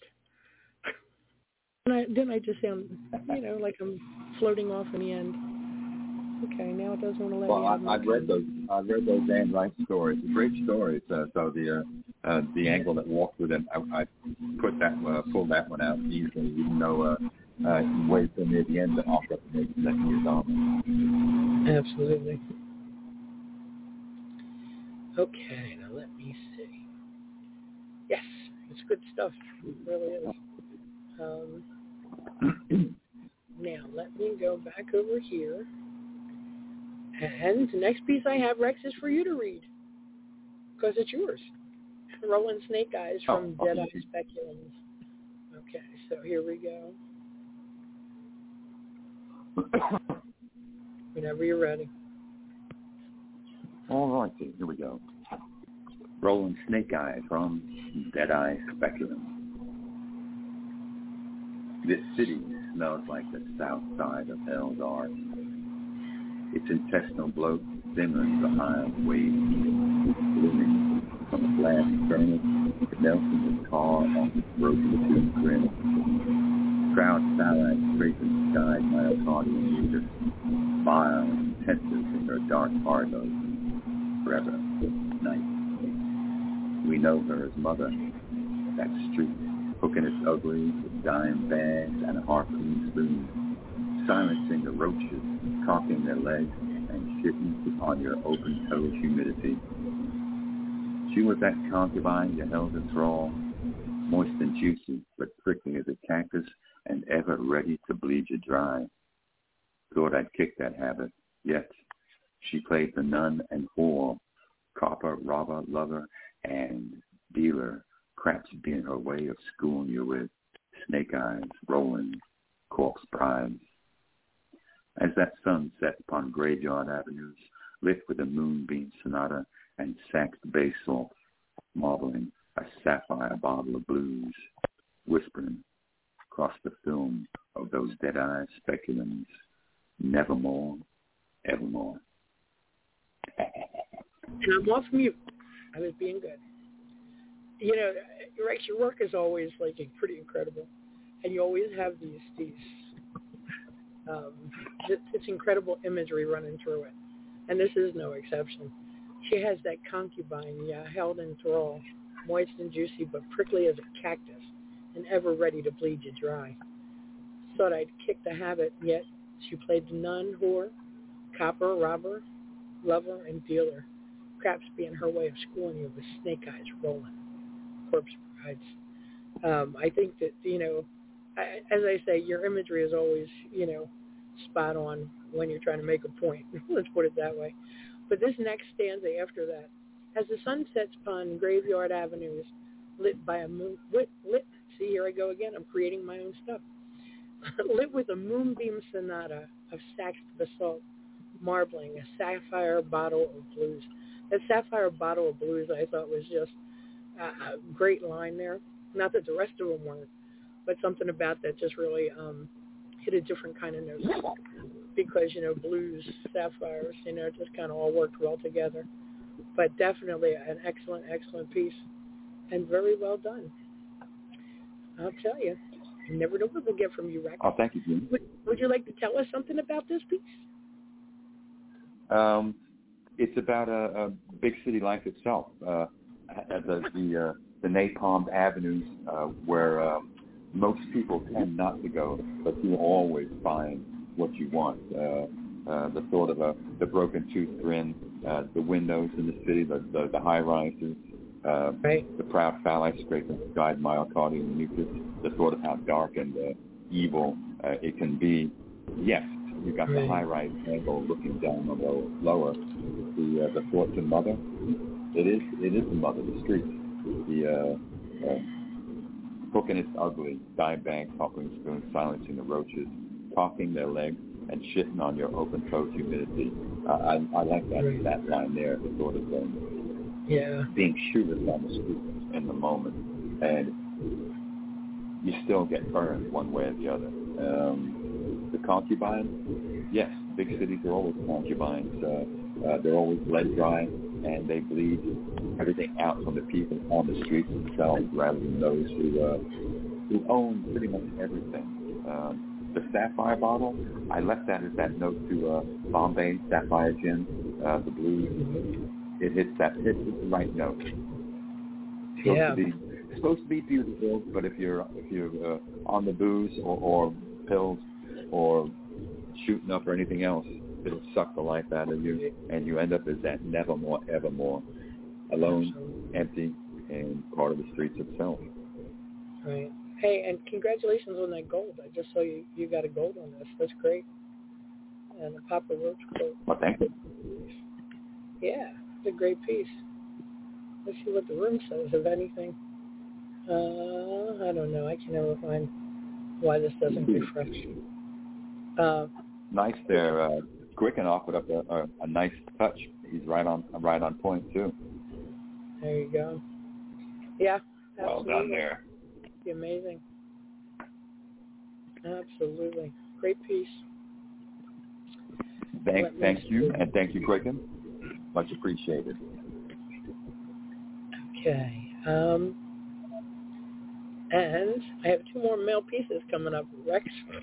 Speaker 2: Didn't I just sound, like I'm floating off in the end? Okay, now it doesn't want to let me.
Speaker 3: Well, I've read those Anne Rice stories. Great stories. So the angle that walked with him, I pulled that one out easily, even though way so near the end that I'll get to make that his arm.
Speaker 2: Absolutely. Okay, now let me see. Yes, it's good stuff. It really is. Now, let me go back over here. And the next piece I have, Rex, is for you to read. Because it's yours. Rolling Snake Eyes from Dead Eye Speculums. Okay, so here we go. Whenever you're ready.
Speaker 3: All right, here we go. Rolling Snake Eyes from Dead Eye Speculum. This city smells like the south side of Hell's Ark. Its intestinal bloat simmering behind waves blooming from a blast furnace, Nelson the tar on the throat of the two grin. Proud phthalates scraping skies myocardial mucus, vile and intensive in their dark hard-nose, forever, night. We know her as Mother, that street, hooking its ugly with dime bags and a harpoon spoon, silencing the roaches, cocking their legs, and shitting on your open-toe humidity. She was that concubine you held in thrall, moist and juicy, but prickly as a cactus, and ever ready to bleed you dry. Thought I'd kick that habit, yet she played the nun and whore, copper, robber, lover, and dealer, craps being her way of schooling you with snake eyes, rolling, corpse brides. As that sun set upon graveyard avenues, lit with a moonbeam sonata and saxed bass salt, marbling a sapphire bottle of blues, whispering across the film of those dead-eye speculums, nevermore, evermore.
Speaker 2: And I'm off mute. I was being good. You know, Rex, your work is always like pretty incredible, and you always have these it's incredible imagery running through it, and this is no exception. She has that concubine, held in thrall, moist and juicy, but prickly as a cactus, and ever ready to bleed you dry. Thought I'd kick the habit, yet she played the nun, whore, copper, robber, lover, and dealer, craps being her way of schooling you with snake eyes rolling, corpse brides. I think that, as I say, your imagery is always, spot on when you're trying to make a point. Let's put it that way. But this next stanza after that, as the sun sets upon graveyard avenues, lit by a moon, lit, see, here I go again, I'm creating my own stuff. Lit with a moonbeam sonata of saxed basalt, marbling a sapphire bottle of blues. That sapphire bottle of blues I thought was just a great line there. Not that the rest of them weren't, but something about that just really hit a different kind of note. Because, blues, sapphires, it just kind of all worked well together. But definitely an excellent, excellent piece, and very well done. I'll tell you, you never know what we'll get from you, Rex.
Speaker 3: Oh, thank you, Jim.
Speaker 2: Would you like to tell us something about this piece?
Speaker 3: It's about a big city life itself. The napalmed avenues where most people tend not to go, but you always find what you want. The thought of the broken tooth grin, the windows in the city, the high rises,
Speaker 2: right.
Speaker 3: The proud phthalates scraping guide myocardial mucus, the thought of how dark and evil it can be. Yes, you've got the high rise angle looking down on the lower. The thought to Mother, it is the Mother, the street. The hooking its ugly, dime bag, popping spoon, silencing the roaches, cocking their legs, and shitting on your open-toed humidity. I like that line there, the sort of being shooters on the street in the moment, and you still get burned one way or the other. The concubine, yes, big cities are always concubines. They're always bled dry, and they bleed everything out from the people on the streets themselves rather than those who own pretty much everything. The sapphire bottle, I left that as that note to Bombay Sapphire Gin, the blues. It hits the right note. It's supposed to be beautiful, but if you're on the booze or pills or shooting up or anything else, it'll suck the life out of you, and you end up as that nevermore, evermore, alone, empty, and part of the streets itself.
Speaker 2: Right. Hey, and congratulations on that gold. I just saw you got a gold on this. That's great. And a Papa Roach quote.
Speaker 3: Well, thank you.
Speaker 2: Yeah, it's a great piece. Let's see what the room says, if anything. I don't know. I can never find why this doesn't refresh.
Speaker 3: Nice there. Quicken offered up a nice touch. He's right on point too.
Speaker 2: There you go. Yeah. Absolutely.
Speaker 3: Well done there.
Speaker 2: Amazing. Absolutely. Great piece.
Speaker 3: Thank you, and thank you, Quicken. Much appreciated.
Speaker 2: Okay. And I have 2 more male pieces coming up, Rex.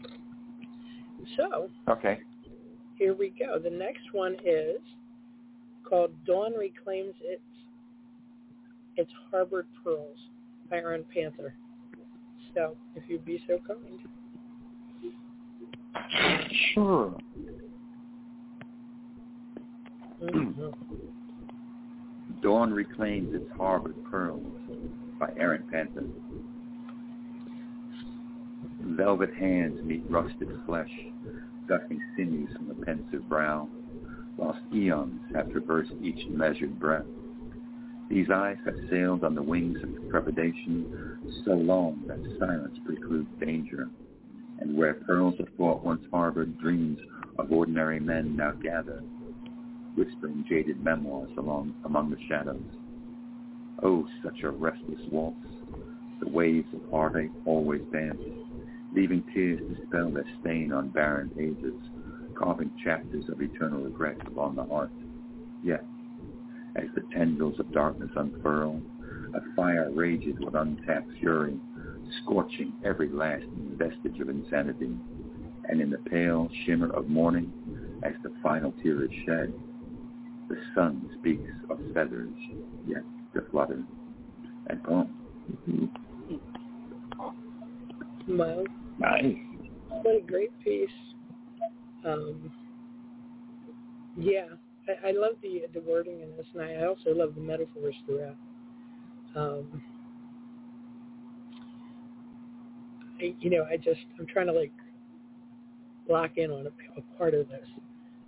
Speaker 2: So.
Speaker 3: Okay.
Speaker 2: Here we go. The next one is called Dawn Reclaims Its Harbored Pearls by Aaron Panther. So, if you'd be so kind.
Speaker 3: Sure.
Speaker 2: Mm-hmm.
Speaker 3: Dawn Reclaims Its Harbored Pearls by Aaron Panther. Velvet hands meet rusted flesh, dusting sinews from a pensive brow, whilst eons have traversed each measured breath. These eyes have sailed on the wings of trepidation so long that silence precludes danger, and where pearls of thought once harbored, dreams of ordinary men now gather, whispering jaded memoirs among the shadows. Oh, such a restless waltz, the waves of heartache always dance, leaving tears to spell their stain on barren pages, carving chapters of eternal regret upon the heart. Yet, as the tendrils of darkness unfurl, a fire rages with untapped fury, scorching every last vestige of insanity. And in the pale shimmer of morning, as the final tear is shed, the sun speaks of feathers yet to flutter. And poem.
Speaker 2: Well,
Speaker 3: nice.
Speaker 2: What a great piece. Yeah, I love the wording in this, and I also love the metaphors throughout. I'm trying to lock in on a part of this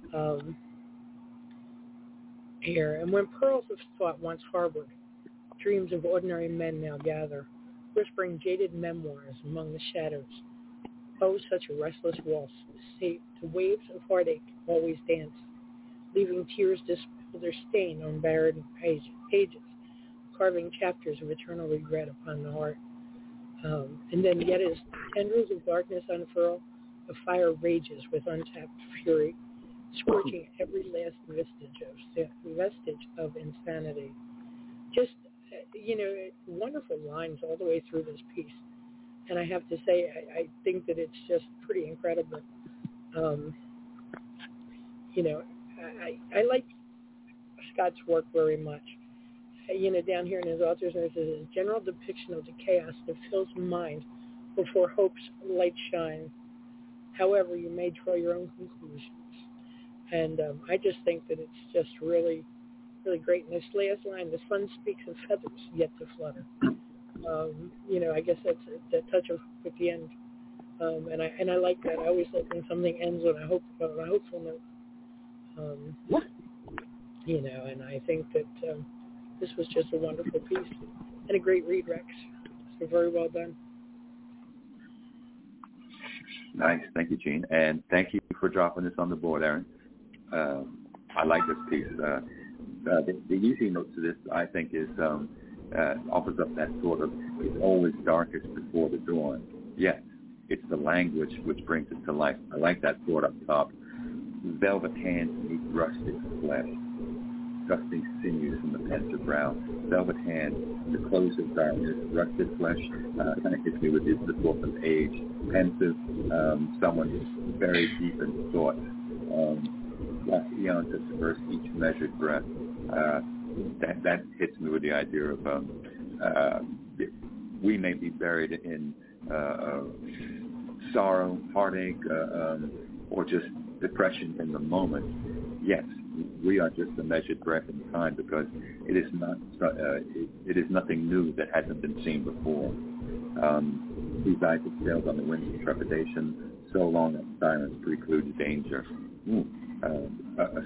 Speaker 2: here. And when pearls of thought once harbored, dreams of ordinary men now gather, whispering jaded memoirs among the shadows. Oh, such a restless waltz, the waves of heartache always dance, leaving tears dispel their stain on barren pages, carving chapters of eternal regret upon the heart. And then yet as tendrils of darkness unfurl, the fire rages with untapped fury, scorching every last vestige of insanity. Just, wonderful lines all the way through this piece. And I have to say, I think that it's just pretty incredible. I like Scott's work very much. Down here in his author's notes, it is a general depiction of the chaos that fills the mind before hope's light shines. However, you may draw your own conclusions. And I just think that it's just really, really great. And this last line, the sun speaks of feathers yet to flutter. I guess that's that touch of at the end. And I like that. I always like when something ends on a hopeful note. And I think that this was just a wonderful piece and a great read, Rex. So very well done.
Speaker 3: Nice. Thank you, Gene. And thank you for dropping this on the board, Aaron. I like this piece. The easy note to this, I think, is offers up that sort of, it's always darkest before the dawn. Yet, it's the language which brings it to life. I like that thought up top. Velvet hands meet rusted flesh, dusting sinews from the pensive brow. Velvet hands, the close of darkness, rusted flesh, kind of hits me with the thought of age. Pensive, someone who's very deep in thought. Last eons have traversed each measured breath. That hits me with the idea of we may be buried in sorrow, heartache, or just depression in the moment. Yes, we are just a measured breath in time, because it is nothing new that hasn't been seen before. These eyes have sailed on the winds of trepidation so long that silence precludes danger. A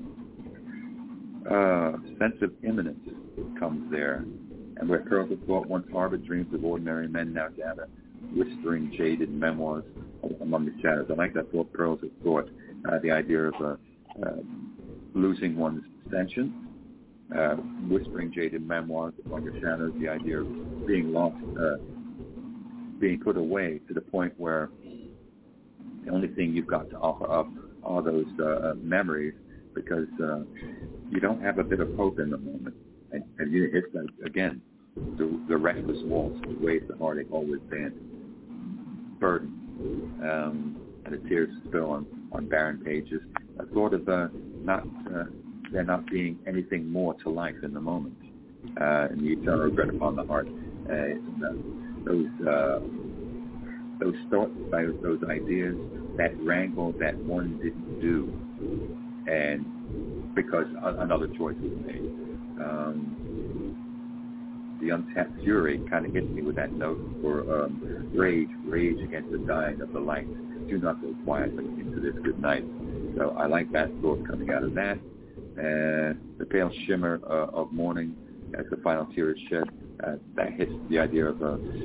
Speaker 3: sense of imminence comes there, and where pearls of thought once harbored, dreams of ordinary men now gather, whispering jaded memoirs among the shadows. I like that thought, pearls of thought, the idea of losing one's sentience, whispering jaded memoirs among the shadows, the idea of being lost, being put away to the point where the only thing you've got to offer up are those memories, because you don't have a bit of hope in the moment. And it's like, again, the restless waltz, the waves the heartache always dance, burden, and the tears spill on barren pages. A thought of there not being anything more to life in the moment, and the eternal regret upon the heart. Those thoughts, those ideas, that wrangle that one didn't do, and because another choice was made. The untapped fury kind of hits me with that note for rage against the dying of the light. Do not go quietly into this good night. So I like that thought coming out of that. The pale shimmer of morning as the final tear is shed, that hits the idea of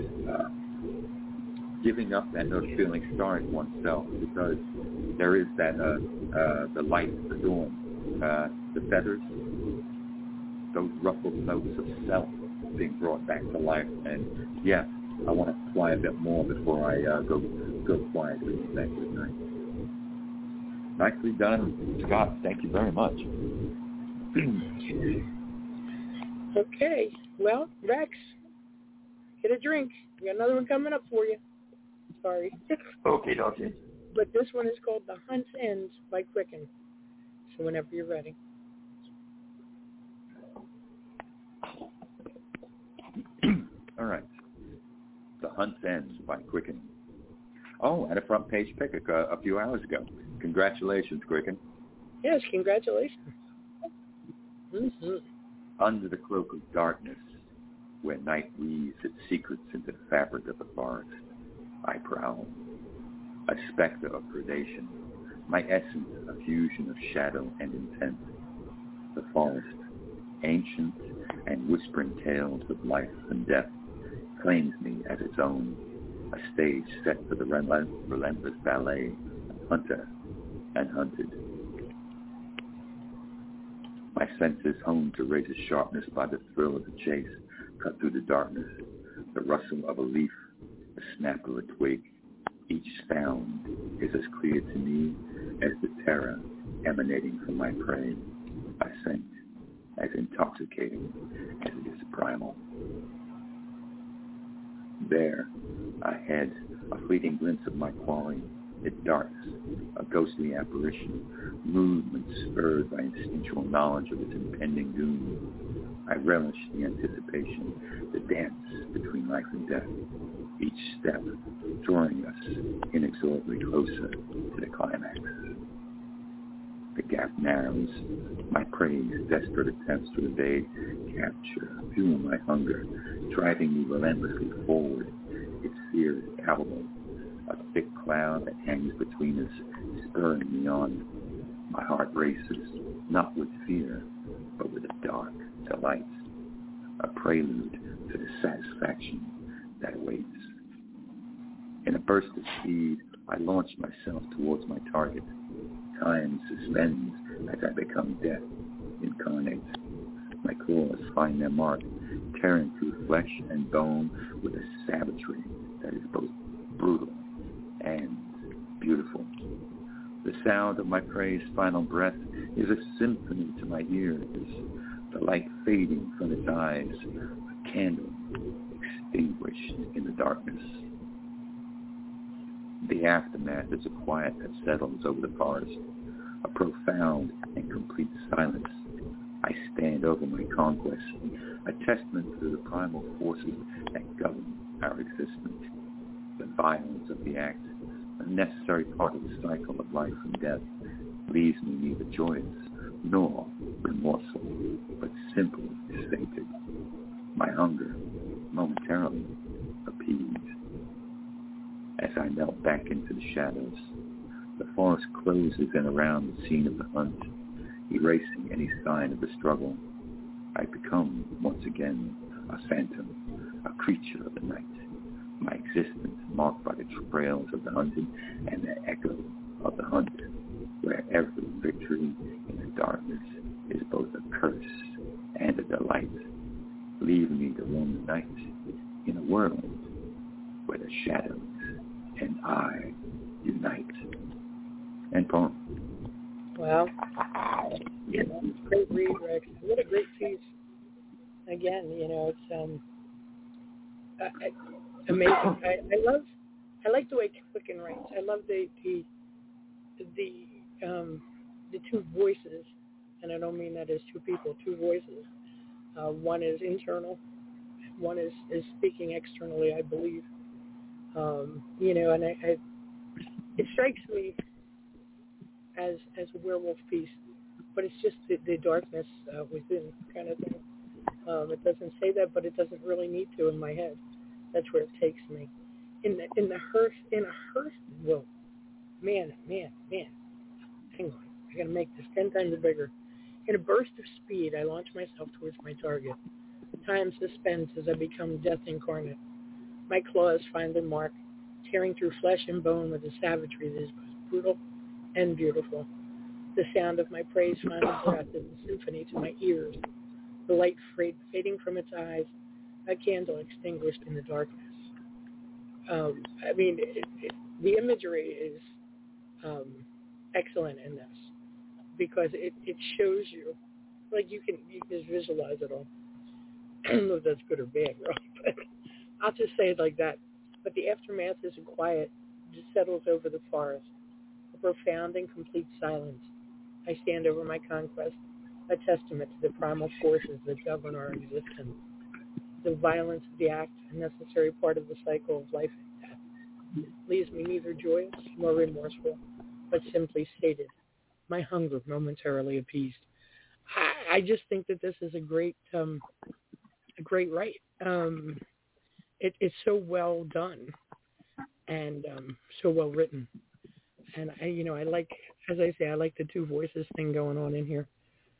Speaker 3: giving up that note of feeling sorry for oneself, because there is that the light, the dawn, the feathers, those ruffled notes of self being brought back to life. And yes, I want to fly a bit more before I go quietly into that good night. Nicely done, Scott. Thank you very much.
Speaker 2: Okay. Well, Rex, get a drink. We got another one coming up for you. Sorry.
Speaker 3: Okay.
Speaker 2: But this one is called The Hunt's End by Quicken. So whenever you're ready.
Speaker 3: All right. The Hunt's End by Quicken. Oh, and a front page pick a few hours ago. Congratulations, Quicken.
Speaker 2: Yes, congratulations. Mm-hmm.
Speaker 3: Under the cloak of darkness, where night weaves its secrets into the fabric of the forest, I prowl, a specter of predation, my essence a fusion of shadow and intent. The forest, ancient and whispering tales of life and death, claims me as its own, a stage set for the relentless ballet of hunter and hunted. My senses honed to razor sharpness by the thrill of the chase, cut through the darkness, the rustle of a leaf, the snap of a twig. Each sound is as clear to me as the terror emanating from my prey. A scent as intoxicating as it is primal. There, ahead, a fleeting glimpse of my quarry. It darts, a ghostly apparition, movement spurred by instinctual knowledge of its impending doom. I relish the anticipation, the dance between life and death, each step drawing us inexorably closer to the climax. The gap narrows, my prey's desperate attempts to evade, capture, fuel my hunger, driving me relentlessly forward. Its fear is palpable, a thick cloud that hangs between us, spurring me on. My heart races, not with fear, but with a dark delight, a prelude to the satisfaction that awaits. In a burst of speed, I launch myself towards my target. Time suspends as I become death incarnate. My claws find their mark, tearing through flesh and bone with a savagery that is both brutal and beautiful. The sound of my prey's final breath is a symphony to my ears, the light fading from its eyes, a candle extinguished in the darkness. The aftermath is a quiet that settles over the forest, a profound and complete silence. I stand over my conquest, a testament to the primal forces that govern our existence. The violence of the act, a necessary part of the cycle of life and death, leaves me neither joyous nor remorseful, but simply sated. My hunger momentarily appeased. As I melt back into the shadows, the forest closes in around the scene of the hunt, erasing any sign of the struggle. I become, once again, a phantom, a creature of the night, my existence marked by the trails of the hunted and the echo of the hunt, where every victory in the darkness is both a curse and a delight, leaving me to roam the night in a world where the shadows and I unite. And poem.
Speaker 2: Wow. Yeah, great read, Rex. What a great piece. Again, it's amazing. I like the way Quicken writes. I love the two voices, and I don't mean that as two people, two voices. One is internal, one is speaking externally, I believe. And it strikes me as a werewolf piece, but it's just the darkness within kind of thing. It doesn't say that, but it doesn't really need to in my head. That's where it takes me. In a hearth. Whoa, man. Hang on, I gotta make this 10 times bigger. In a burst of speed, I launch myself towards my target. Time suspends as I become death incarnate. My claws find the mark, tearing through flesh and bone with a savagery that is both brutal and beautiful. The sound of my praise final breath is a symphony to my ears. The light fading from its eyes, a candle extinguished in the darkness. The imagery is excellent in this because it shows you, like you can just visualize it all. I don't know if that's good or bad, really, but I'll just say it like that. But the aftermath is a quiet, just settles over the forest, a profound and complete silence. I stand over my conquest, a testament to the primal forces that govern our existence. The violence of the act, a necessary part of the cycle of life and death, leaves me neither joyous nor remorseful, but simply sated, my hunger momentarily appeased. I just think that this is a great write. It's so well done and so well written. And I like, as I say, I like the two voices thing going on in here.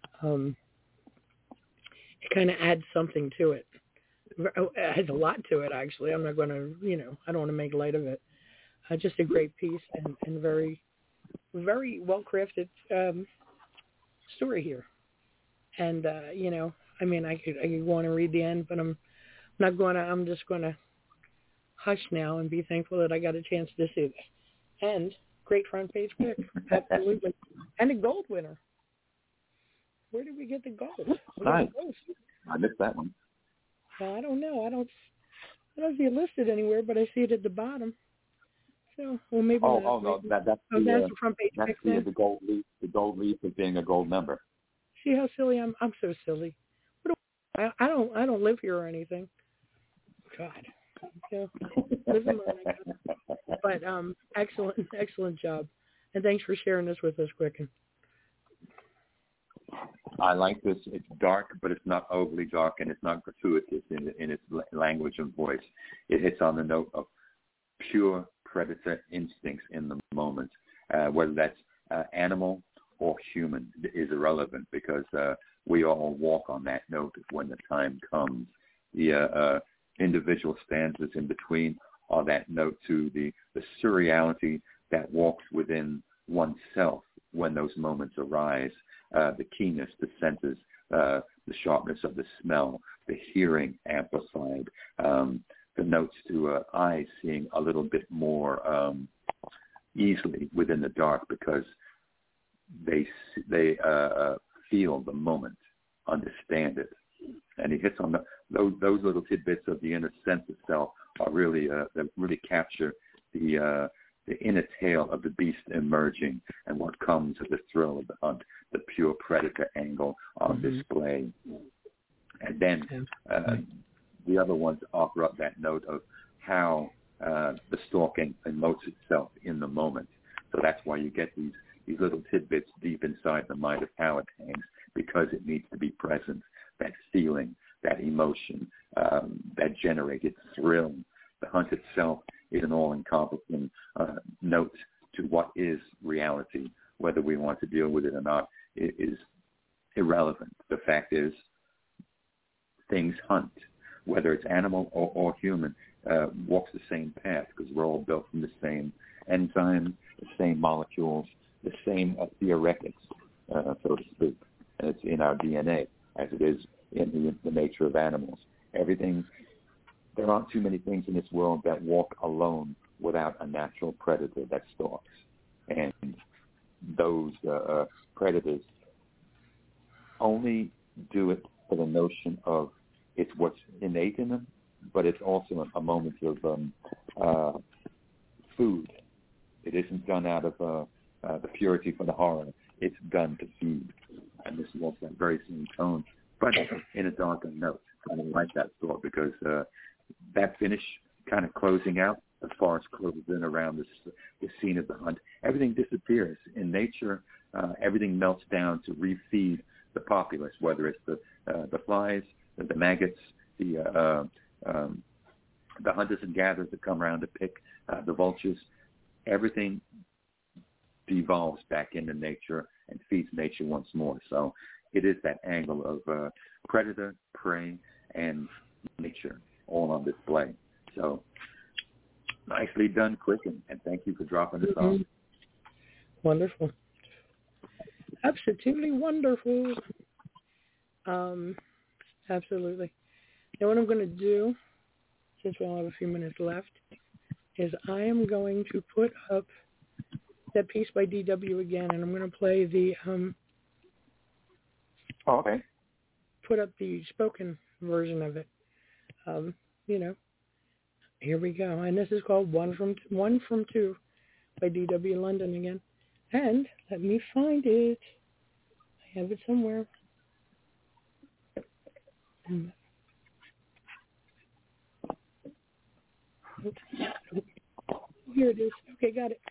Speaker 2: It kind of adds something to it. It has a lot to it, actually. I'm not going to, I don't want to make light of it. Just a great piece and very, very well-crafted story here. And, I could want to read the end, but I'm just going to hush now and be thankful that I got a chance to see this. And great front page pick. Absolutely. And a gold winner. Where did we get the gold?
Speaker 3: Nice. I missed that one.
Speaker 2: Well, I don't know. I don't see it listed anywhere, but I see it at the bottom. So, well, maybe.
Speaker 3: No, that's
Speaker 2: the front page pick.
Speaker 3: That's the gold leaf. The gold leaf of being a gold member.
Speaker 2: See how silly I'm so silly. I don't live here or anything. God. Live in but excellent job, and thanks for sharing this with us, Quicken.
Speaker 3: I like this. It's dark, but it's not overly dark, and it's not gratuitous in its language and voice. It hits on the note of pure predator instincts in the moment, whether that's animal or human is irrelevant because we all walk on that note when the time comes. The individual stanzas in between are that note to the surreality that walks within oneself when those moments arise, the keenness, the senses, the sharpness of the smell, the hearing amplified, the notes to eyes seeing a little bit more easily within the dark because they feel the moment, understand it. And he hits on those little tidbits of the inner sense itself are really that really capture the the inner tale of the beast emerging and what comes with the thrill of the hunt, the pure predator angle on display. And then the other ones offer up that note of how the stalking emotes itself in the moment. So that's why you get these little tidbits deep inside the mind of how it hangs, because it needs to be present, that feeling, that emotion, that generated thrill. The hunt itself is an all-encompassing note to what is reality. Whether we want to deal with it or not is irrelevant. The fact is, things hunt, whether it's animal or human, walks the same path, because we're all built from the same enzymes, the same molecules, the same theoretics, so to speak. And it's in our DNA, as it is in the nature of animals. There aren't too many things in this world that walk alone without a natural predator that stalks. And those predators only do it for the notion of it's what's innate in them, but it's also a moment of food. It isn't done out of the purity for the horror. It's done to feed. And this walks that very same tone, but in a darker note. I don't like that thought, because that finish kind of closing out, the forest closes in around the scene of the hunt. Everything disappears. In nature, everything melts down to refeed the populace, whether it's the flies, the maggots, the hunters and gatherers that come around to pick, the vultures. Everything devolves back into nature and feeds nature once more. So it is that angle of predator, prey, and nature all on display. So nicely done, Quick, and thank you for dropping this off.
Speaker 2: Wonderful. Absolutely wonderful. Absolutely. Now what I'm going to do, since we only have a few minutes left, is I am going to put up that piece by DW again, and I'm going to play the
Speaker 3: okay.
Speaker 2: Put up the spoken version of it. Here we go. And this is called One from Two by DW London again. And let me find it. I have it somewhere. Here it is. Okay, got it.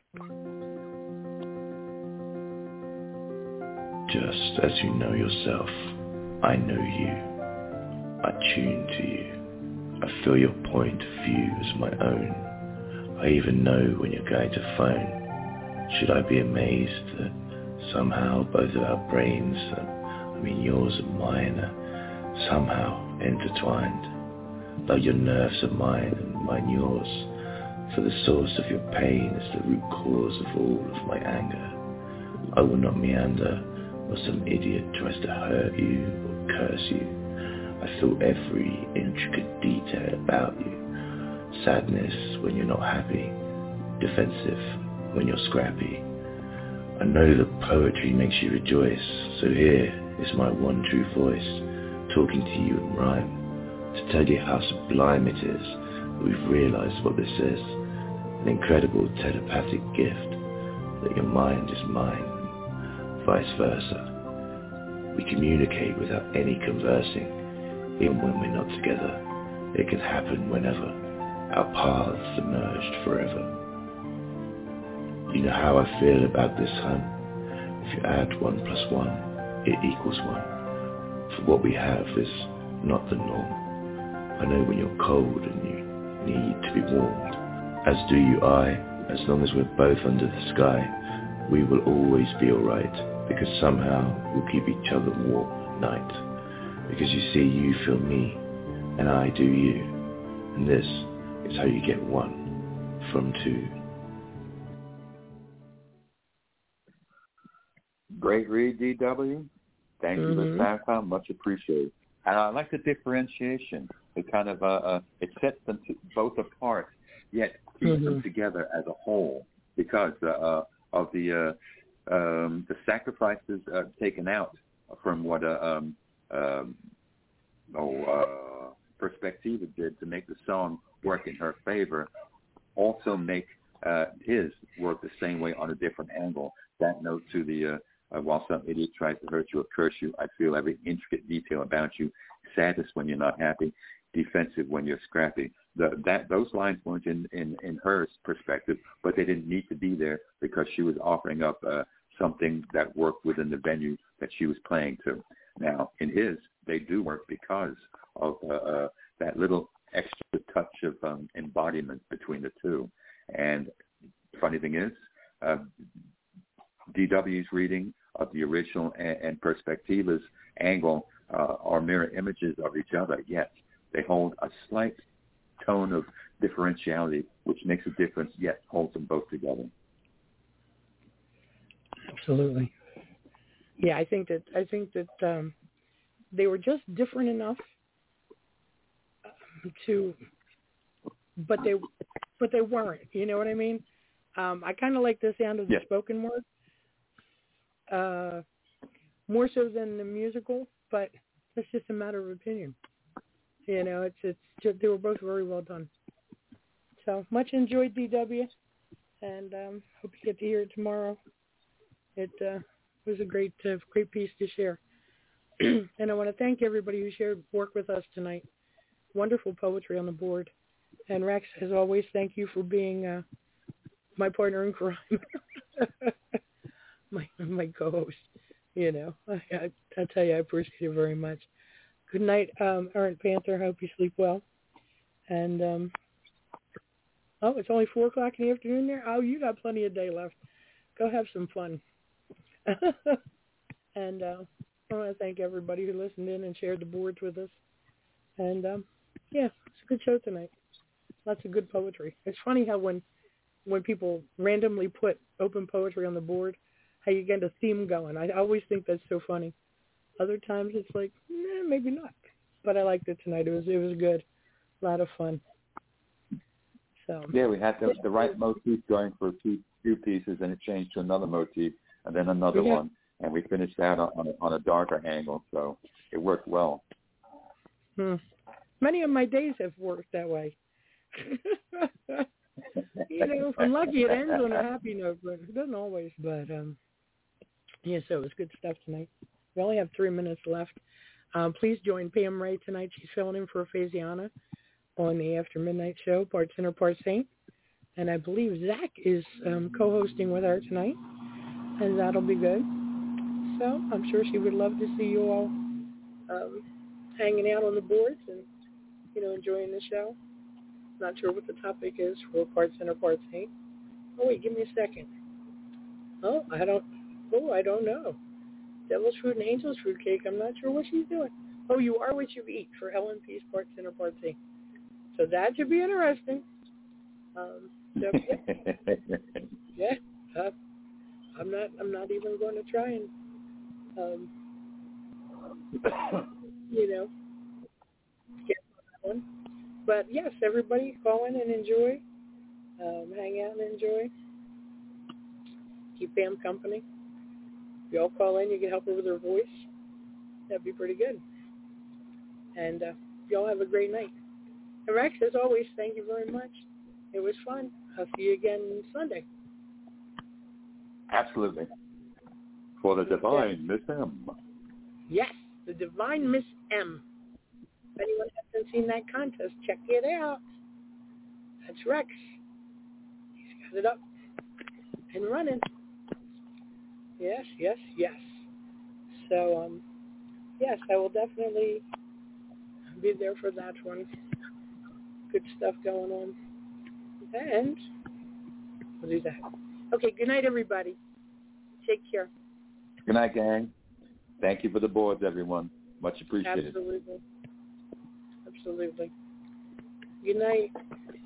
Speaker 9: Just as you know yourself, I know you. I tune to you. I feel your point of view as my own. I even know when you're going to phone. Should I be amazed that somehow both of our brains, yours and mine, are somehow intertwined? Like your nerves are mine and mine yours. For the source of your pain is the root cause of all of my anger. I will not meander, or some idiot tries to hurt you or curse you. I feel every intricate detail about you. Sadness when you're not happy. Defensive when you're scrappy. I know that poetry makes you rejoice, so here is my one true voice, talking to you in rhyme, to tell you how sublime it is that we've realized what this is, an incredible telepathic gift, that your mind is mine, vice versa. We communicate without any conversing. Even when we're not together, it can happen whenever. Our paths are merged forever. You know how I feel about this hunt. If you add 1 + 1, it equals 1. For what we have is not the norm. I know when you're cold and you need to be warmed. As do you I. As long as we're both under the sky, we will always be alright, because somehow we'll keep each other warm at night. Because you see, you feel me, and I do you. And this is how you get 1 from 2.
Speaker 3: Great read, DW. Thank you for that. Much appreciated. And I like the differentiation. It kind of it sets them both apart, yet keeps them together as a whole, because of the sacrifices taken out from what Perspectiva did to make the song work in her favor, also make his worked the same way on a different angle. That note to the while some idiot tries to hurt you or curse you, I feel every intricate detail about you. Saddest when you're not happy, defensive when you're scrappy. Those lines weren't in her perspective, but they didn't need to be there because she was offering up something that worked within the venue that she was playing to. Now, in his, they do work because of that little extra touch of embodiment between the two. And funny thing is, DW's reading of the original and Perspectiva's angle are mirror images of each other, yet they hold a slight tone of differentiality, which makes a difference, yet holds them both together.
Speaker 2: Absolutely. Yeah, I think that they were just different enough but they weren't. You know what I mean? I kind of like the sound of the spoken word more so than the musical, but it's just a matter of opinion. You know, it's just, they were both very well done. So much enjoyed DW, and hope you get to hear it tomorrow. It was a great piece to share. And I want to thank everybody who shared work with us tonight. Wonderful poetry on the board. And Rex, as always, thank you for being my partner in crime, my co-host. You know, I tell you, I appreciate it very much. Good night, Errant Panther. I hope you sleep well. And, it's only 4 o'clock in the afternoon there? Oh, you got plenty of day left. Go have some fun. And I want to thank everybody who listened in and shared the boards with us. And, it's a good show tonight. Lots of good poetry. It's funny how when people randomly put open poetry on the board, how you get a theme going. I always think that's so funny. Other times it's like, maybe not. But I liked it tonight. It was good. A lot of fun. So
Speaker 3: yeah, we had the right motif going for a few pieces, and it changed to another motif, and then another one, and we finished that on a darker angle. So it worked well.
Speaker 2: Many of my days have worked that way. You know, if I'm lucky, it ends on a happy note, but it doesn't always. But so it was good stuff tonight. We only have 3 minutes left. Please join Pam Ray tonight. She's filling in for Faziana on the After Midnight show, part Sinner, part Saint. And I believe Zach is co-hosting with her tonight, and that'll be good. So I'm sure she would love to see you all hanging out on the boards and, enjoying the show. Not sure what the topic is for part Sinner, part Saint. Oh, wait, give me a second. I don't know. Devil's Food and Angel's Food Cake. I'm not sure what she's doing. Oh, You Are What You Eat for Ellen P's part Sinner, part Saint. So that should be interesting. I'm not even going to try and, get on that one. But yes, everybody call in and enjoy. Hang out and enjoy. Keep Pam company. If you all call in, you can help her with her voice. That'd be pretty good. And you all have a great night. And Rex, as always, thank you very much. It was fun. I'll see you again Sunday.
Speaker 3: Absolutely. For the divine Miss M.
Speaker 2: Yes, the divine Miss M. If anyone hasn't seen that contest, check it out. That's Rex. He's got it up and running. Yes. So, yes, I will definitely be there for that one. Good stuff going on. And we'll do that. Okay, good night, everybody. Take care.
Speaker 3: Good night, gang. Thank you for the boards, everyone. Much appreciated.
Speaker 2: Absolutely. Good night.